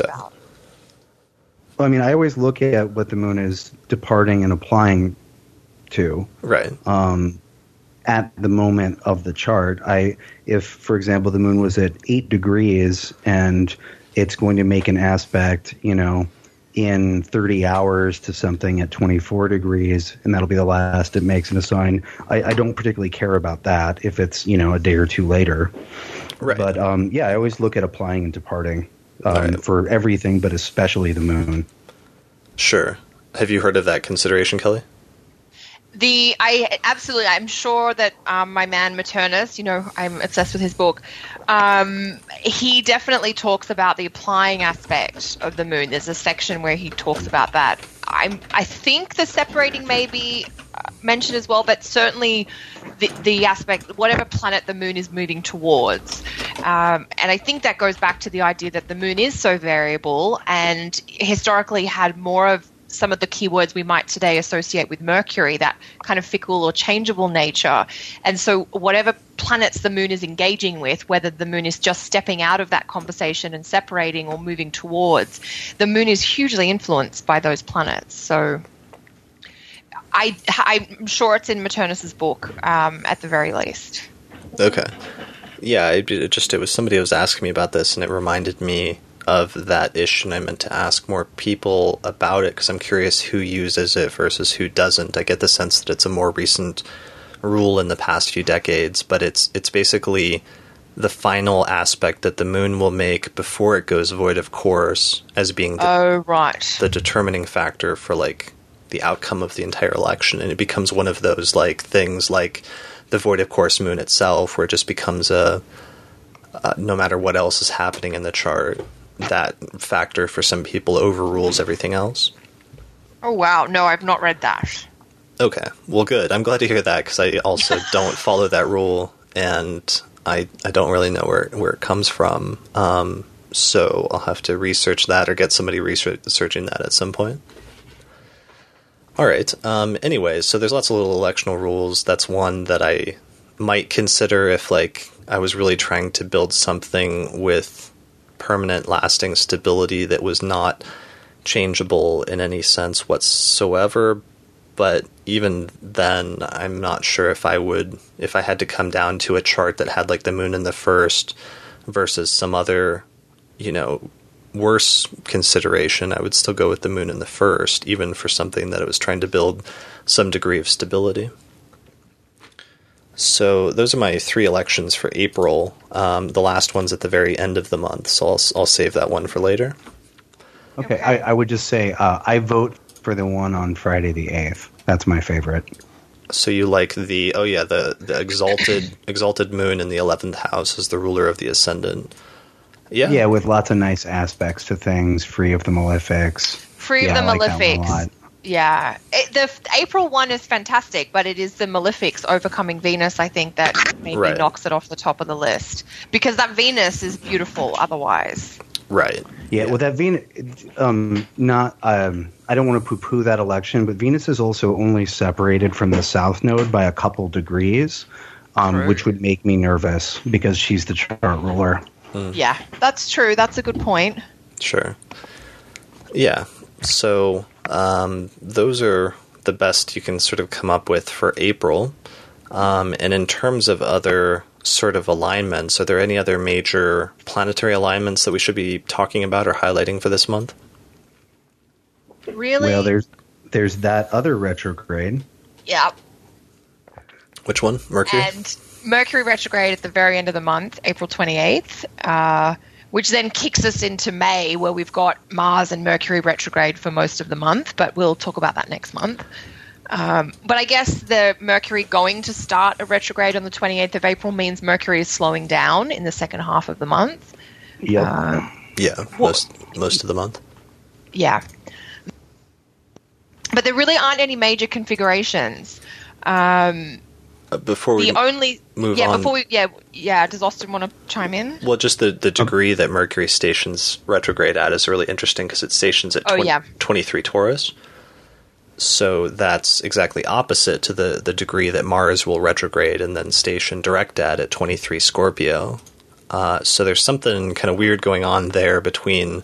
I mean, I always look at what the moon is departing and applying to.
Right.
Um, at the moment of the chart. I, if, for example, the moon was at eight degrees and it's going to make an aspect, you know, in thirty hours to something at twenty-four degrees, and that'll be the last it makes in a sign, I, I don't particularly care about that if it's, you know, a day or two later.
Right.
But, um, yeah, I always look at applying and departing um,
right.
for everything, but especially the moon.
Sure. Have you heard of that consideration, Kelly?
The I absolutely I'm sure that um, my man Maternus, you know, I'm obsessed with his book. Um, he definitely talks about the applying aspect of the moon. There's a section where he talks about that. I'm I think the separating may be mentioned as well, but certainly the the aspect, whatever planet the moon is moving towards. Um, and I think that goes back to the idea that the moon is so variable and historically had more of some of the keywords we might today associate with Mercury, that kind of fickle or changeable nature. And so whatever planets the moon is engaging with, whether the moon is just stepping out of that conversation and separating or moving towards, the moon is hugely influenced by those planets. So I, I'm sure it's in Maternus's book, um, at the very least.
Okay. Yeah, it, it just, it was somebody was asking me about this, and it reminded me of that issue, and I meant to ask more people about it because I'm curious who uses it versus who doesn't. I get the sense that it's a more recent rule in the past few decades, but it's it's basically the final aspect that the moon will make before it goes void of course as being the,
oh, right.
the determining factor for like the outcome of the entire election, and it becomes one of those like things like the void of course moon itself, where it just becomes a uh, no matter what else is happening in the chart, that factor for some people overrules everything else.
Oh, wow. No, I've not read that.
Okay. Well, good. I'm glad to hear that because I also don't follow that rule, and I I don't really know where, where it comes from. Um, so I'll have to research that or get somebody researching that at some point. All right. Um, anyways, so there's lots of little electional rules. That's one that I might consider if, like, I was really trying to build something with permanent, lasting stability that was not changeable in any sense whatsoever. But even then, I'm not sure if I would, if I had to come down to a chart that had like the moon in the first versus some other, you know, worse consideration, I would still go with the moon in the first, even for something that I was trying to build some degree of stability. So those are my three elections for April. Um, the last one's at the very end of the month, so I'll, I'll save that one for later.
Okay, I, I would just say uh, I vote for the one on Friday the eighth. That's my favorite.
So you like the, oh yeah, the, the exalted exalted moon in the eleventh house as the ruler of the ascendant. Yeah,
yeah, with lots of nice aspects to things, free of the malefics.
Free
yeah,
of the
I like that one a
malefics.
lot.
Yeah, it, the April one is fantastic, but it is the malefics overcoming Venus, I think, that maybe
Right.
knocks it off the top of the list. Because that Venus is beautiful otherwise.
right.
Yeah,
yeah.
well, that Venus, um, not, um, I don't want to poo-poo that election, but Venus is also only separated from the South Node by a couple degrees, um,
True.
which would make me nervous because she's the chart ruler.
Yeah, that's true. That's a good point.
Sure. Yeah. So um, those are the best you can sort of come up with for April. Um, and in terms of other sort of alignments, are there any other major planetary alignments that we should be talking about or highlighting for this month?
Really?
Well, there's there's that other retrograde.
Yeah.
Which one? Mercury?
And Mercury retrograde at the very end of the month, April twenty-eighth, uh, which then kicks us into May, where we've got Mars and Mercury retrograde for most of the month, but we'll talk about that next month. Um, but I guess the Mercury going to start a retrograde on the twenty-eighth of April means Mercury is slowing down in the second half of the month.
Yep.
Uh,
Yeah, most most of the month.
Yeah. But there really aren't any major configurations. Um,
uh, before we
the only
move
yeah
on,
before we yeah yeah does Austin want to chime in?
well, just the, the degree that Mercury stations retrograde at is really interesting because it stations at
oh,
twenty,
yeah.
twenty-three Taurus. So that's exactly opposite to the, the degree that Mars will retrograde and then station direct at at twenty-three Scorpio. Uh, so there's something kind of weird going on there between,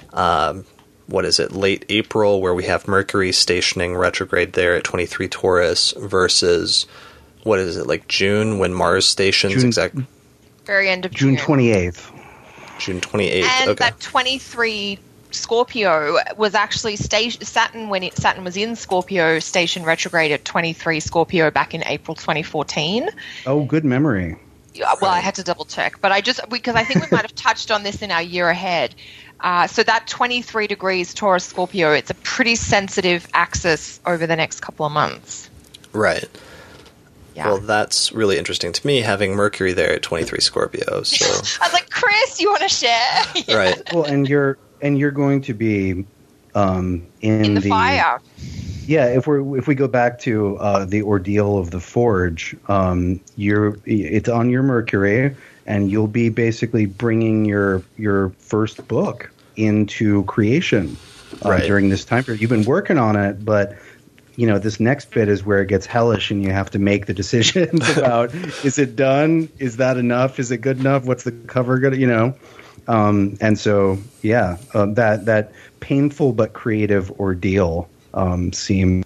um, what is it, late April, where we have Mercury stationing retrograde there at twenty-three Taurus, versus, what is it, like June, when Mars stations
June,
exact
Very end of
June
June.
twenty-eighth.
June twenty-eighth.
And
Okay.
that twenty-three Scorpio was actually station Saturn when it, Saturn was in Scorpio, station retrograde at twenty-three Scorpio back in April twenty fourteen.
Oh, good memory.
Yeah, well, I had to double check, but I just because I think we might have touched on this in our year ahead. Uh, so that twenty-three degrees Taurus Scorpio, it's a pretty sensitive axis over the next couple of months.
Right.
Yeah.
Well, that's really interesting to me, having Mercury there at twenty-three Scorpio. So
I was like, Chris, you want to share? Yeah.
right.
Well, and you're and you're going to be um, in,
In the, fire.
Yeah, if we if we go back to uh, the ordeal of the Forge, um, you're it's on your Mercury, and you'll be basically bringing your your first book into creation uh,
Right.
during this time period. You've been working on it, but you know this next bit is where it gets hellish, and you have to make the decisions about is it done? Is that enough? Is it good enough? What's the cover gonna? You know. Um, and so, yeah, uh, that that painful but creative ordeal um, seems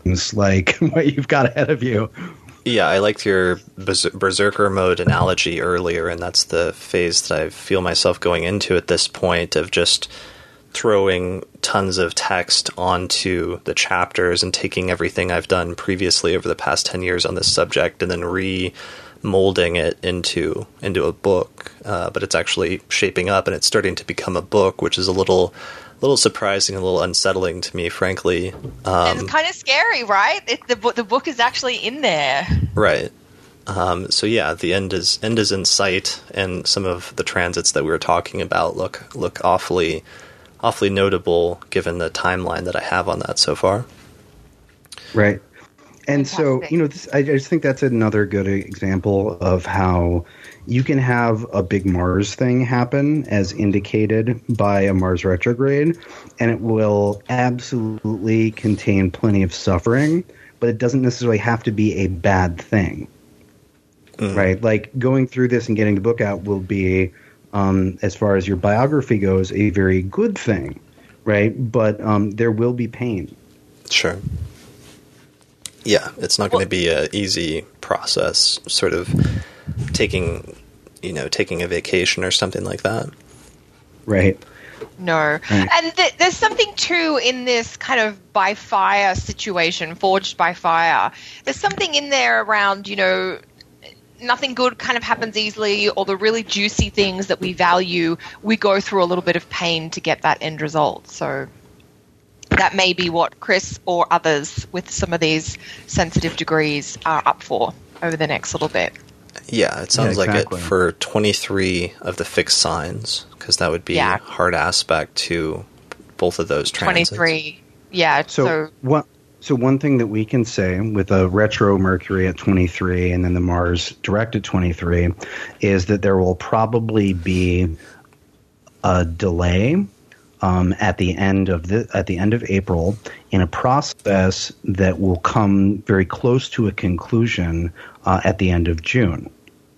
like what you've got ahead of you.
Yeah, I liked your berser- berserker mode analogy earlier, and that's the phase that I feel myself going into at this point, of just throwing tons of text onto the chapters and taking everything I've done previously over the past ten years on this subject and then re molding it into into a book, uh, but it's actually shaping up and it's starting to become a book, which is a little little surprising, a little unsettling to me, frankly. Um,
It's kind of scary, right? It, the book, the book is actually in there.
right. Um, so yeah, the end is end is in sight, and some of the transits that we were talking about look look awfully awfully notable given the timeline that I have on that so far.
Right. And so,
Fantastic.
you know, this, I just think that's another good example of how you can have a big Mars thing happen as indicated by a Mars retrograde, and it will absolutely contain plenty of suffering, but it doesn't necessarily have to be a bad thing.
Mm.
Right? Like going through this and getting the book out will be, um, as far as your biography goes, a very good thing. Right? But um, there will be pain.
Sure. Yeah, it's not going to be an easy process, sort of taking, you know, taking a vacation or something like that.
Right.
No.
Right.
And th- there's something, too, in this kind of by fire situation, forged by fire. There's something in there around, you know, nothing good kind of happens easily, or the really juicy things that we value, we go through a little bit of pain to get that end result. So that may be what Chris or others with some of these sensitive degrees are up for over the next little bit.
Yeah, it sounds
Yeah,
like
exactly.
it for twenty-three of the fixed signs, because that would be
Yeah.
a hard aspect to both of those transits.
twenty-three, yeah.
So,
So,
what? So one thing that we can say with a retro Mercury at twenty-three and then the Mars direct at twenty-three is that there will probably be a delay um, at the end of the at the end of April in a process that will come very close to a conclusion uh, at the end of June.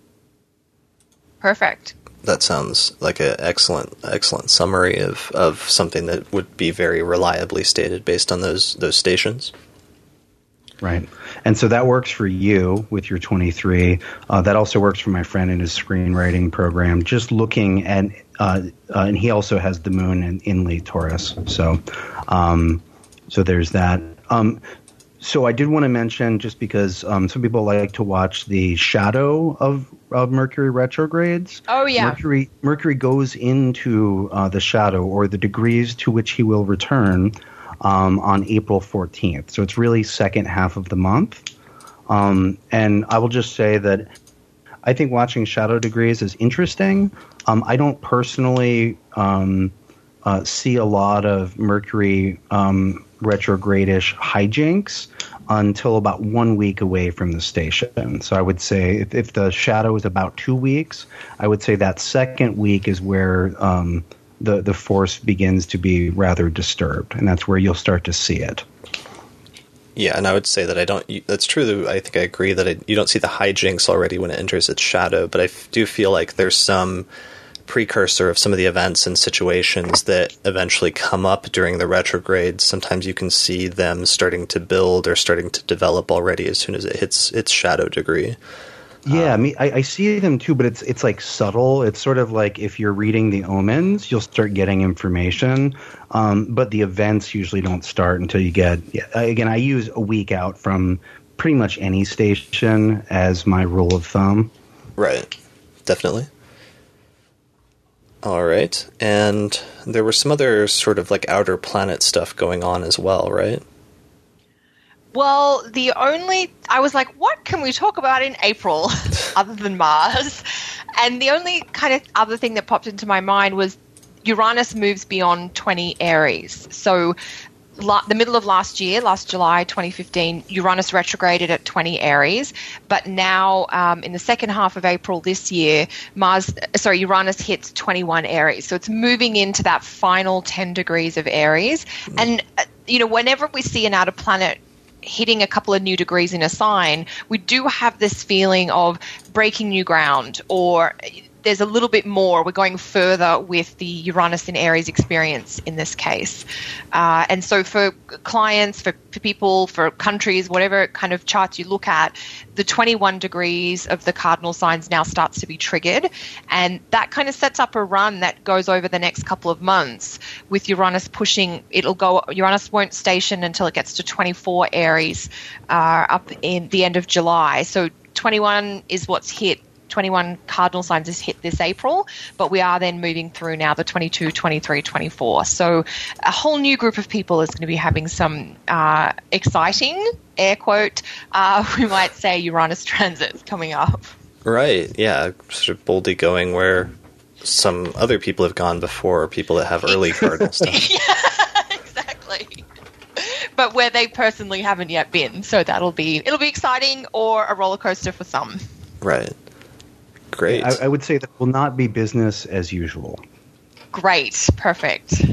perfect.
That sounds like an excellent, excellent summary of, of something that would be very reliably stated based on those those stations.
Right. And so that works for you with your twenty-three. Uh, that also works for my friend in his screenwriting program. Just looking at, uh, uh, and he also has the moon in, in late Taurus. So, um, so there's that. Um, so I did want to mention, just because um, some people like to watch the shadow of, of Mercury retrogrades.
Oh, yeah.
Mercury Mercury goes into uh, the shadow, or the degrees to which he will return, Um, on April fourteenth. So it's really second half of the month. Um, and I will just say that I think watching Shadow Degrees is interesting. Um, I don't personally um, uh, see a lot of Mercury um, retrogradish hijinks until about one week away from the station. So I would say if, if the shadow is about two weeks, I would say that second week is where um, the, the force begins to be rather disturbed, and that's where you'll start to see it.
Yeah, and I would say that I don't. That's true. That I think I agree that I, you don't see the hijinks already when it enters its shadow, but I f- do feel like there's some precursor of some of the events and situations that eventually come up during the retrograde. Sometimes you can see them starting to build or starting to develop already as soon as it hits its shadow degree.
Yeah,
um,
I mean, I, I see them too, but it's it's like subtle. It's sort of like if you're reading the omens, you'll start getting information, um, but the events usually don't start until you get. Yeah, again, I use a week out from pretty much any station as my rule of thumb.
Right, definitely. All right, and there were some other sort of like outer planet stuff going on as well, right?
Well, the only, I was like, what can we talk about in April other than Mars? And the only kind of other thing that popped into my mind was Uranus moves beyond twenty Aries. So la- the middle of last year, last July twenty fifteen, Uranus retrograded at twenty Aries. But now um, in the second half of April this year, Mars, sorry, Uranus hits twenty-one Aries. So it's moving into that final ten degrees of Aries. Mm. And, uh, you know, whenever we see an outer planet hitting a couple of new degrees in a sign, we do have this feeling of breaking new ground, or there's a little bit more. We're going further with the Uranus in Aries experience in this case. Uh, and so for clients, for, for people, for countries, whatever kind of charts you look at, the twenty-one degrees of the cardinal signs now starts to be triggered. And that kind of sets up a run that goes over the next couple of months with Uranus pushing. It'll go, Uranus won't station until it gets to twenty-four Aries uh, up in the end of July. So twenty-one is what's hit. twenty-one cardinal signs is hit this April, but we are then moving through now the twenty-two, twenty-three, twenty-four. So a whole new group of people is going to be having some uh, exciting, air quote, uh, we might say Uranus transits coming up.
Right, yeah, sort of boldly going where some other people have gone before, people that have early cardinal stuff.
Yeah, exactly. But where they personally haven't yet been. So that'll be, it'll be exciting, or a roller coaster for some.
Right. Great.
I, I would say that will not be business as usual.
Great. Perfect.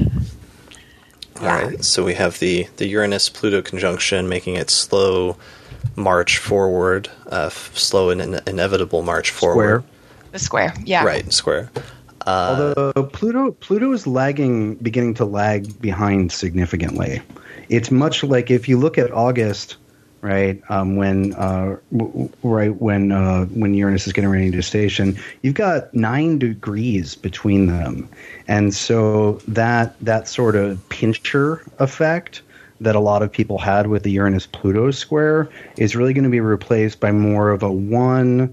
All yeah. right. So we have the, the Uranus-Pluto conjunction making it slow march forward, uh, f- slow and in- inevitable march forward.
Square.
The square, yeah.
Right, square.
Uh, Although Pluto, Pluto is lagging, beginning to lag behind significantly. It's much like if you look at August, right, um, when uh, w- right when uh, when Uranus is getting ready to station, you've got nine degrees between them, and so that that sort of pincher effect that a lot of people had with the Uranus-Pluto square is really going to be replaced by more of a one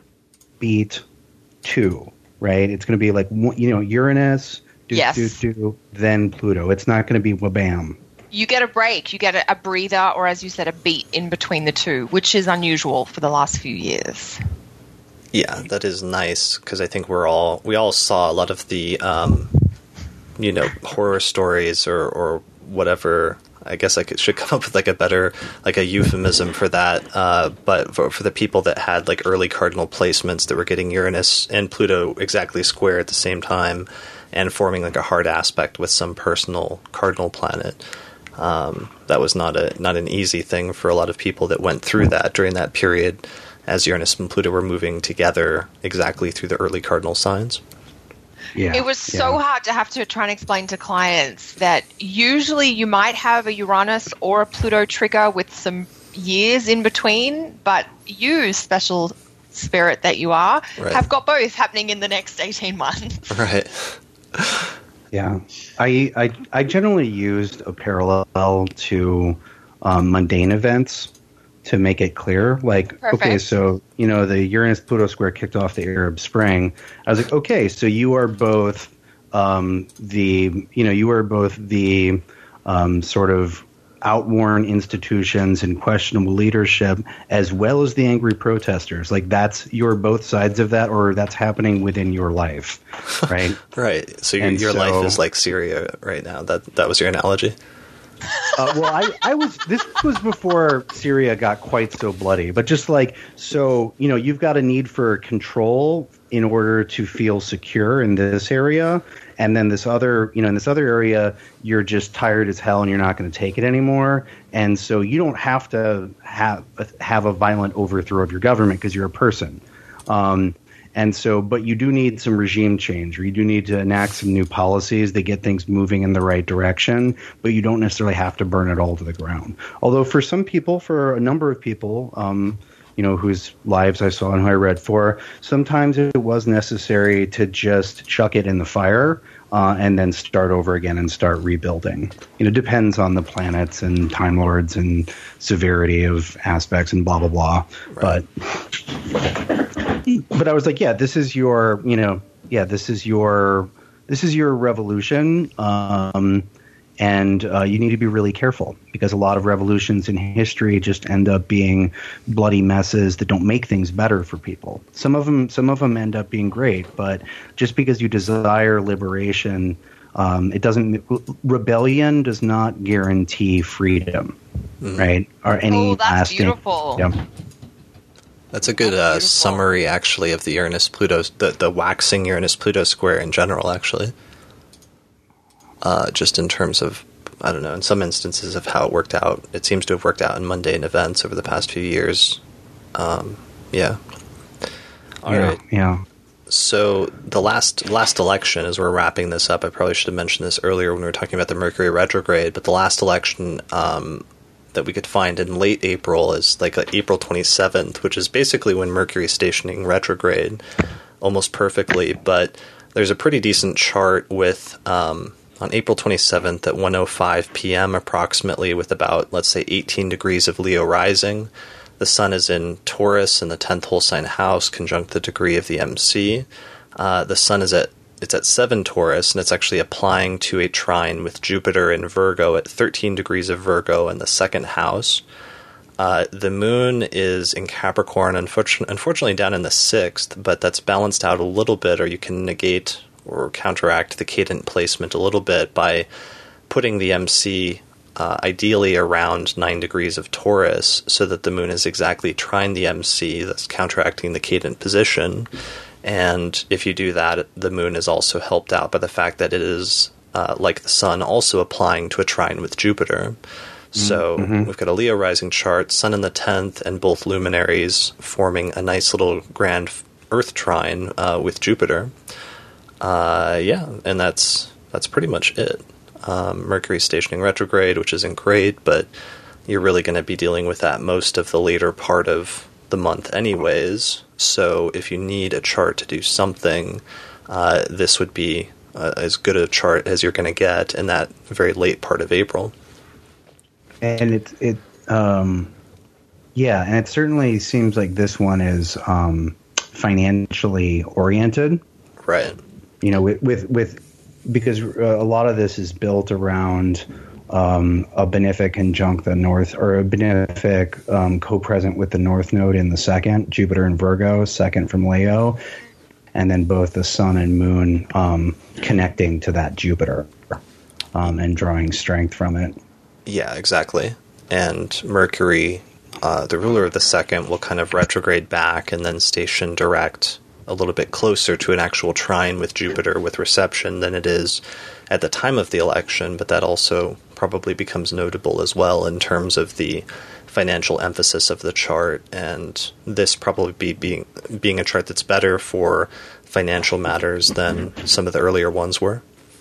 beat two, right? It's going to be like, you know, Uranus, do,
yes.
do, do, then Pluto. It's not going to be wha-bam.
You get a break. You get a, a breather, or as you said, a beat in between the two, which is unusual for the last few years.
Yeah, that is nice, because I think we're all, we all saw a lot of the, um, you know, horror stories or, or whatever. I guess I could, should come up with like a better, like a euphemism for that. Uh, but for, for the people that had like early cardinal placements that were getting Uranus and Pluto exactly square at the same time and forming like a hard aspect with some personal cardinal planet. Um, that was not a not an easy thing for a lot of people that went through that during that period as Uranus and Pluto were moving together exactly through the early cardinal signs.
Yeah, it was so yeah. hard to have to try and explain to clients that usually you might have a Uranus or a Pluto trigger with some years in between, but you, special spirit that you are, right. have got both happening in the next eighteen months.
Right.
Yeah. I, I, I generally used a parallel to um, mundane events to make it clear. Like, Perfect. Okay, so, you know, the Uranus-Pluto square kicked off the Arab Spring. I was like, okay, so you are both um, the, you know, you are both the um, sort of outworn institutions and questionable leadership, as well as the angry protesters. Like, that's, you're both sides of that, or that's happening within your life, right?
Right. So your, your
so,
life is like Syria right now. That that was your analogy?
Uh, well, I, I was. This was before Syria got quite so bloody, but just like so, you know, you've got a need for control in order to feel secure in this area, and then this other, you know, in this other area, you're just tired as hell and you're not going to take it anymore, and so you don't have to have have a violent overthrow of your government because you're a person. Um, And so, but you do need some regime change, or you do need to enact some new policies that get things moving in the right direction, but you don't necessarily have to burn it all to the ground. Although for some people, for a number of people, um, you know, whose lives I saw and who I read for, sometimes it was necessary to just chuck it in the fire uh, and then start over again and start rebuilding. You know, it depends on the planets and Time Lords and severity of aspects and blah, blah, blah. Right. But... But I was like, yeah, this is your, you know, yeah, this is your, this is your revolution, um, and uh, you need to be really careful because a lot of revolutions in history just end up being bloody messes that don't make things better for people. Some of them, some of them end up being great, but just because you desire liberation, um, it doesn't. Rebellion does not guarantee freedom, mm. right? Or any
oh, that's
lasting.
Beautiful.
Yeah.
That's a good uh, summary, actually, of the Uranus-Pluto, the, the waxing Uranus-Pluto square in general, actually. Uh, just in terms of, I don't know, in some instances of how it worked out. It seems to have worked out in mundane events over the past few years. Um, yeah. All
yeah,
right.
Yeah.
So the last last election, as we're wrapping this up, I probably should have mentioned this earlier when we were talking about the Mercury retrograde, but the last election... Um, that we could find in late April is like, like April twenty-seventh, which is basically when Mercury is stationing retrograde almost perfectly. But there's a pretty decent chart with um, on April twenty-seventh at one oh five p.m. approximately, with about, let's say, eighteen degrees of Leo rising. The sun is in Taurus in the tenth whole sign house, conjunct the degree of the M C. Uh, the sun is at It's at seven Taurus, and it's actually applying to a trine with Jupiter in Virgo at thirteen degrees of Virgo in the second house. Uh, the moon is in Capricorn, unfortunately, unfortunately down in the sixth, but that's balanced out a little bit, or you can negate or counteract the cadent placement a little bit by putting the M C uh, ideally around nine degrees of Taurus, so that the moon is exactly trine the M C, thus counteracting the cadent position. And if you do that, the moon is also helped out by the fact that it is, uh, like the sun, also applying to a trine with Jupiter. So mm-hmm. we've got a Leo rising chart, sun in the tenth, and both luminaries forming a nice little grand Earth trine uh, with Jupiter. Uh, yeah, and that's that's pretty much it. Um, Mercury stationing retrograde, which isn't great, but you're really going to be dealing with that most of the later part of the month anyways. So if you need a chart to do something, uh, this would be uh, as good a chart as you're going to get in that very late part of April.
And it, it, um, yeah, and it certainly seems like this one is um, financially oriented,
right?
You know, with with, with because a lot of this is built around um, a benefic conjunct the North, or a benefic um, co-present with the North Node in the second, Jupiter and Virgo, second from Leo, and then both the Sun and Moon um, connecting to that Jupiter um, and drawing strength from it.
Yeah, exactly. And Mercury, uh, the ruler of the second, will kind of retrograde back and then station direct a little bit closer to an actual trine with Jupiter with reception than it is at the time of the election, but that also probably becomes notable as well in terms of the financial emphasis of the chart, and this probably be being being a chart that's better for financial matters than some of the earlier ones were.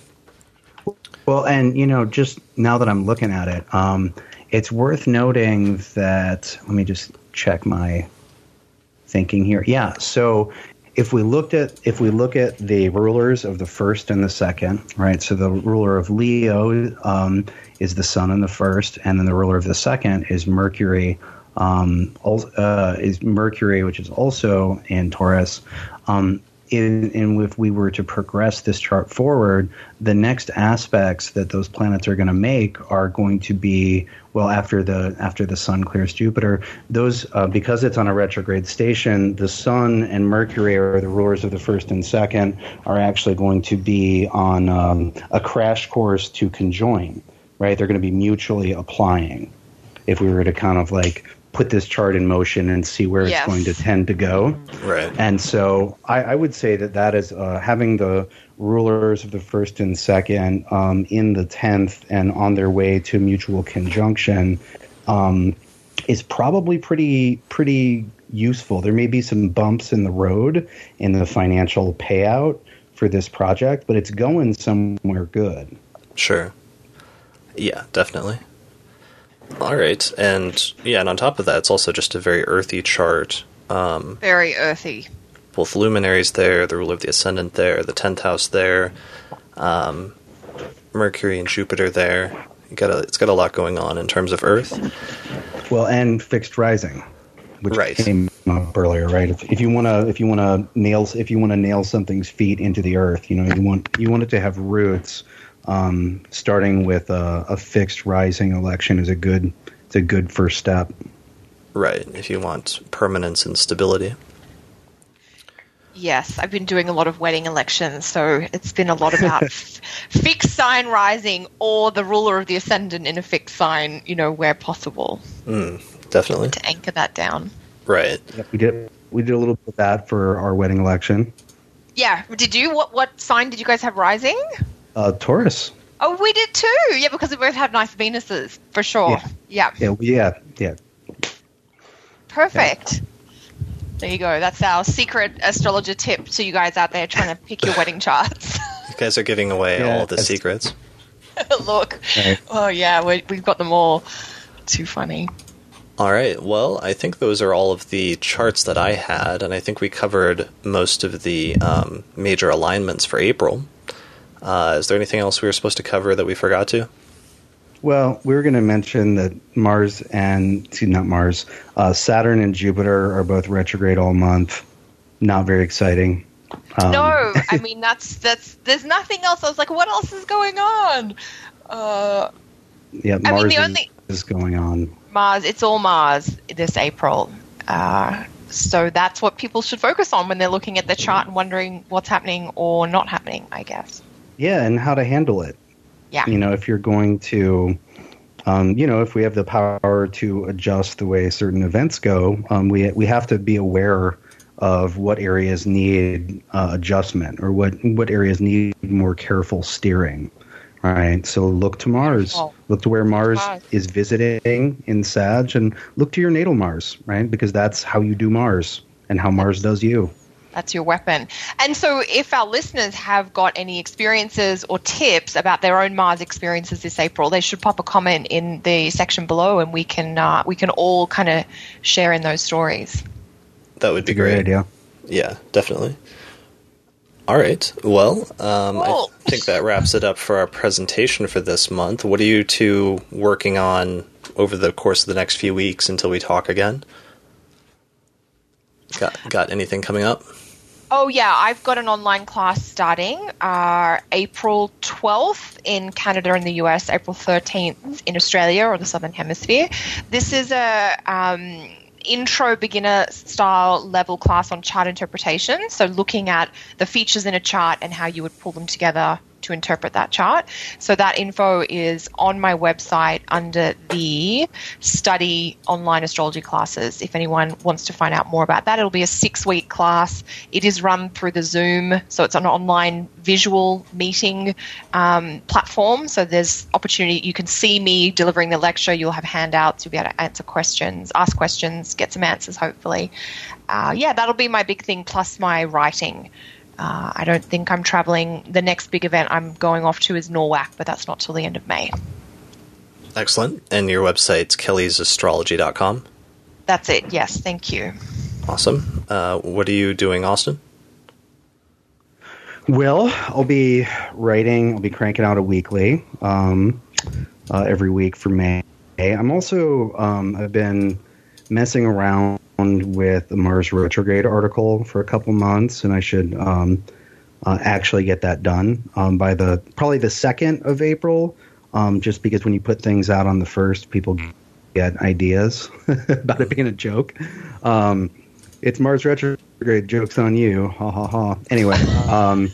Well, and, you know, just now that I'm looking at it, um, it's worth noting that, let me just check my thinking here. Yeah, so if we looked at if we look at the rulers of the first and the second, right? So the ruler of Leo um, is the sun in the first, and then the ruler of the second is Mercury, um, uh, is Mercury, which is also in Taurus. Um, in, in if we were to progress this chart forward, the next aspects that those planets are going to make are going to be, well, after the after the sun clears Jupiter, those uh, because it's on a retrograde station, the sun and Mercury are the rulers of the first and second, are actually going to be on um, a crash course to conjoin, right? They're going to be mutually applying. If we were to kind of like put this chart in motion and see where
Yes.
it's going to tend to go.
Right.
And so I, I would say that that is uh, having the rulers of the first and second um, in the tenth and on their way to mutual conjunction um, is probably pretty pretty useful. There may be some bumps in the road in the financial payout for this project, but it's going somewhere good.
Sure. Yeah, definitely. All right. And yeah, and on top of that, it's also just a very earthy chart. Um,
Very earthy.
both luminaries there, the ruler of the ascendant there, the tenth house there, um, Mercury and Jupiter there. You got a, it's got a lot going on in terms of Earth.
Well, and fixed rising, which
Right.
came up earlier, right? If, if you want to, if you want to nail, if you want to nail something's feet into the earth, you know, you want you want it to have roots. Um, starting with a, a fixed rising election is a good, it's a good first step.
Right. If you want permanence and stability.
Yes, I've been doing a lot of wedding elections, so it's been a lot about f- fixed sign rising or the ruler of the ascendant in a fixed sign, you know, where possible,
Mm, definitely.
to anchor that down.
Right.
Yep, we did we did a little bit of that for our wedding election.
Yeah, did you? What what sign did you guys have rising?
Uh, Taurus.
Oh, we did too. Yeah, because we both have nice Venuses, for sure.
Yeah.
Yeah,
Yeah, we- yeah, yeah.
perfect. There you go. That's our secret astrologer tip to you guys out there trying to pick your wedding charts.
You guys are giving away
Yeah,
all the
that's-
secrets.
Look.
Right.
Oh, yeah, we, we've got them all. Too funny.
All right. Well, I think those are all of the charts that I had, and I think we covered most of the um, major alignments for April. Uh, is there anything else we were supposed to cover that we forgot to?
Well, we were going to mention that Mars and, excuse me, not Mars, uh, Saturn and Jupiter are both retrograde all month. Not very exciting. Um,
No, I mean, that's, that's, there's nothing else. I was like, what else is going on? Uh,
Yeah,
I
Mars
mean, the
is,
only-
is going on.
Mars, it's all Mars this April. Uh, so that's what people should focus on when they're looking at the chart and wondering what's happening or not happening, I guess.
Yeah, and how to handle it.
Yeah.
You know, if you're going to, um, you know, if we have the power to adjust the way certain events go, um, we we have to be aware of what areas need uh, adjustment or what what areas need more careful steering. All right, so look to Mars.
Careful.
Look to where Mars
Mars.
is visiting in Sag, and look to your natal Mars, right? Because that's how you do Mars and how Mars does you.
That's your weapon. And so if our listeners have got any experiences or tips about their own Mars experiences this April, they should pop a comment in the section below and we can uh, we can all kind of share in those stories.
That would be
It's a great
great.
idea.
Yeah, definitely. All right. Well, um,
Cool.
I think that wraps it up for our presentation for this month. What are you two working on over the course of the next few weeks until we talk again? Got got anything coming up?
Oh, yeah, I've got an online class starting uh, April twelfth in Canada and the U S, April thirteenth in Australia or the Southern Hemisphere. This is a um, intro beginner style level class on chart interpretation, so looking at the features in a chart and how you would pull them together to interpret that chart. So that info is on my website under the study online astrology classes. If anyone wants to find out more about that, it'll be a six-week class. It is run through the Zoom, so it's an online visual meeting um, platform. So there's opportunity. You can see me delivering the lecture. You'll have handouts. You'll be able to answer questions, ask questions, get some answers, hopefully. Uh, yeah, that'll be my big thing, plus my writing. Uh, I don't think I'm traveling. The next big event I'm going off to is Norwalk, but that's not till the end of May.
Excellent. And your website's kellys astrology dot com.
That's it. Yes, thank you.
Awesome. Uh, what are you doing, Austin?
Well, I'll be writing. I'll be cranking out a weekly um, uh, every week for May. I'm also um, I've been messing around with the Mars retrograde article for a couple months, and I should um, uh, actually get that done um, by the probably the second of April. Um, just because when you put things out on the first, people get ideas about it being a joke. Um, it's Mars retrograde, joke's on you, ha ha ha. Anyway, um,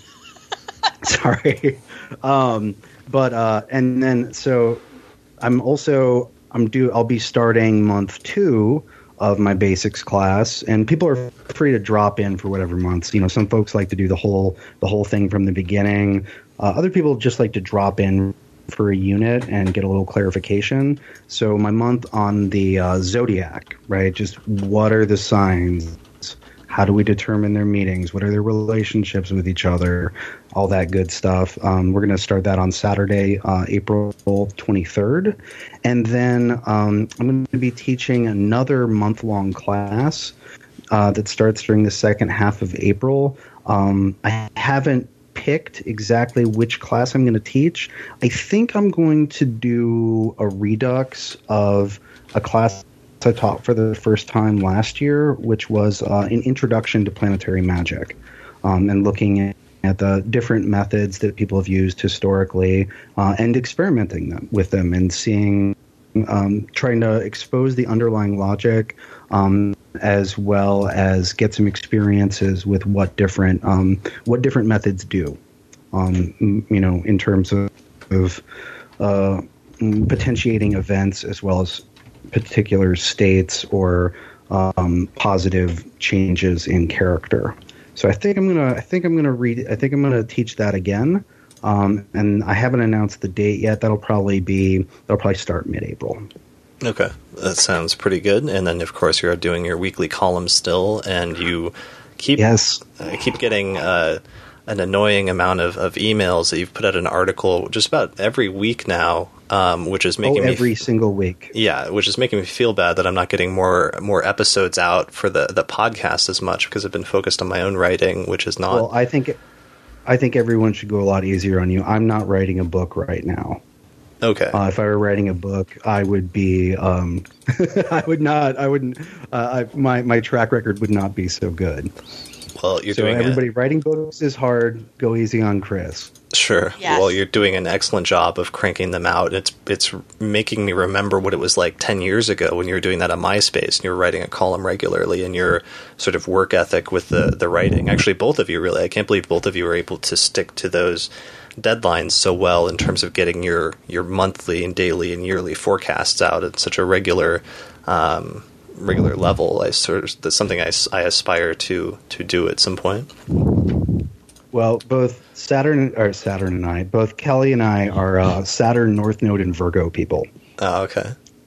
sorry, um, but uh, and then so I'm also I'm due. I'll be starting month two of my basics class, and people are free to drop in for whatever months. You know, some folks like to do the whole the whole thing from the beginning. Uh, other people just like to drop in for a unit and get a little clarification. So my month on the uh, zodiac, right? Just what are the signs? How do we determine their meetings? What are their relationships with each other? All that good stuff. Um, we're going to start that on Saturday, uh, April twenty-third. And then um, I'm going to be teaching another month-long class uh, that starts during the second half of April. Um, I haven't picked exactly which class I'm going to teach. I think I'm going to do a redux of a class I taught for the first time last year, which was uh, an introduction to planetary magic, um, and looking at, at the different methods that people have used historically uh, and experimenting them, with them and seeing, um, trying to expose the underlying logic um, as well as get some experiences with what different um, what different methods do, um, you know, in terms of, of uh, potentiating events as well as particular states or um, positive changes in character. So I think I'm gonna I think I'm gonna read I think I'm gonna teach that again. Um, and I haven't announced the date yet. That'll probably be that'll probably start mid-April.
Okay, that sounds pretty good. And then, of course, you're doing your weekly column still, and you keep
yes.
uh, keep getting uh, an annoying amount of, of emails that you've put out an article just about every week now, um, which is making
oh, every
me
f- single week.
Yeah, which is making me feel bad that I'm not getting more more episodes out for the, the podcast as much because I've been focused on my own writing, which is not.
Well, I think I think everyone should go a lot easier on you. I'm not writing a book right now.
Okay.
Uh, if I were writing a book, I would be. Um, I would not. I wouldn't. Uh, I, my my track record would not be so good.
Well, you're
so
doing
everybody
a,
writing books is hard. Go easy on Chris.
Sure.
Yes.
Well, you're doing an excellent job of cranking them out. It's it's making me remember what it was like ten years ago when you were doing that on MySpace and you were writing a column regularly, and your sort of work ethic with the the writing. Actually, both of you really. I can't believe both of you were able to stick to those deadlines so well in terms of getting your your monthly and daily and yearly forecasts out at such a regular um, regular level. I sort of that's something I, I aspire to to do at some point.
Well, both Saturn or Saturn and I, both Kelly and I are uh, Saturn, North Node, and Virgo people.
Oh, okay.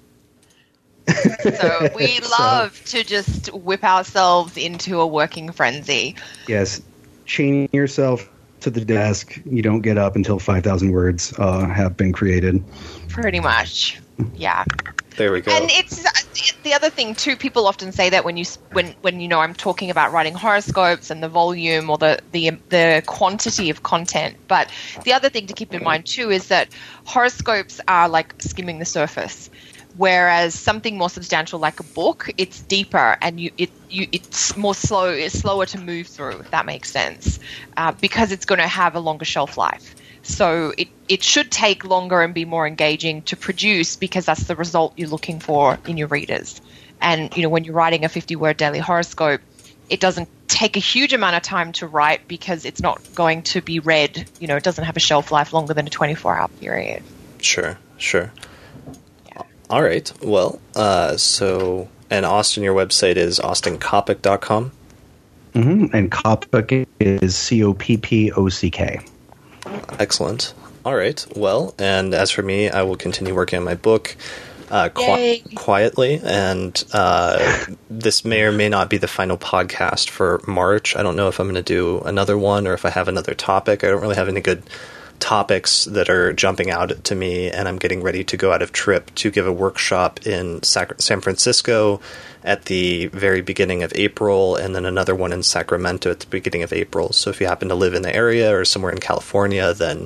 So we love so, to just whip ourselves into a working frenzy.
Yes, chain yourself to the desk. You don't get up until five thousand words uh, have been created.
Pretty much, yeah.
There we go.
And it's the other thing too. People often say that when you when when you know I'm talking about writing horoscopes and the volume or the the the quantity of content. But the other thing to keep in mind too is that horoscopes are like skimming the surface, whereas something more substantial like a book, it's deeper and you it you it's more slow. It's slower to move through. If that makes sense, uh, because it's going to have a longer shelf life. So it, it should take longer and be more engaging to produce because that's the result you're looking for in your readers. And, you know, when you're writing a fifty-word daily horoscope, it doesn't take a huge amount of time to write because it's not going to be read. You know, it doesn't have a shelf life longer than a twenty-four hour period.
Sure, sure. Yeah. All right. Well, uh, so, and Austin, your website is austin coppock dot com?
Mm-hmm. And Coppock is C O P P O C K.
Excellent. All right. Well, and as for me, I will continue working on my book uh, qui- quietly, and uh, this may or may not be the final podcast for March. I don't know if I'm going to do another one or if I have another topic. I don't really have any good topics that are jumping out to me, and I'm getting ready to go out of trip to give a workshop in Sac- San Francisco at the very beginning of April, and then another one in Sacramento at the beginning of April. So if you happen to live in the area or somewhere in California, then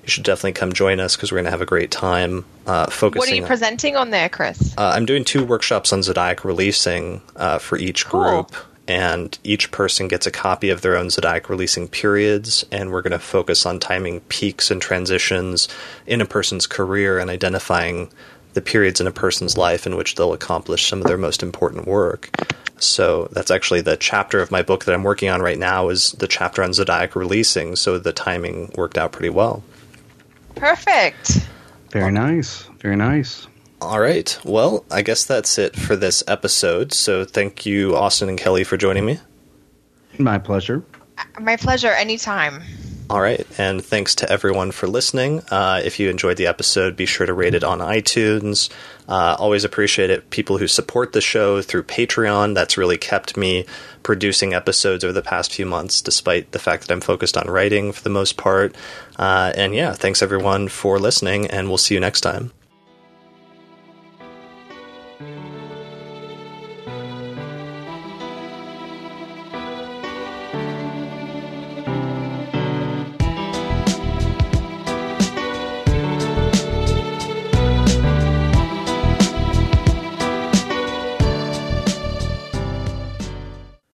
you should definitely come join us because we're going to have a great time uh, focusing.
What are you
on,
presenting on there, Chris?
Uh, I'm doing two workshops on Zodiac releasing uh, for each
Cool.
group, and each person gets a copy of their own Zodiac releasing periods, and we're going to focus on timing peaks and transitions in a person's career and identifying the periods in a person's life in which they'll accomplish some of their most important work. So that's actually the chapter of my book that I'm working on right now is the chapter on Zodiac releasing, so the timing worked out pretty well.
Perfect.
Very nice. Very nice.
All right. Well, I guess that's it for this episode. So thank you, Austin and Kelly, for joining me.
My pleasure.
My pleasure. Anytime.
All right. And thanks to everyone for listening. Uh, if you enjoyed the episode, be sure to rate it on iTunes. Uh, always appreciate it. People who support the show through Patreon. That's really kept me producing episodes over the past few months, despite the fact that I'm focused on writing for the most part. Uh, and yeah, thanks everyone for listening, and we'll see you next time.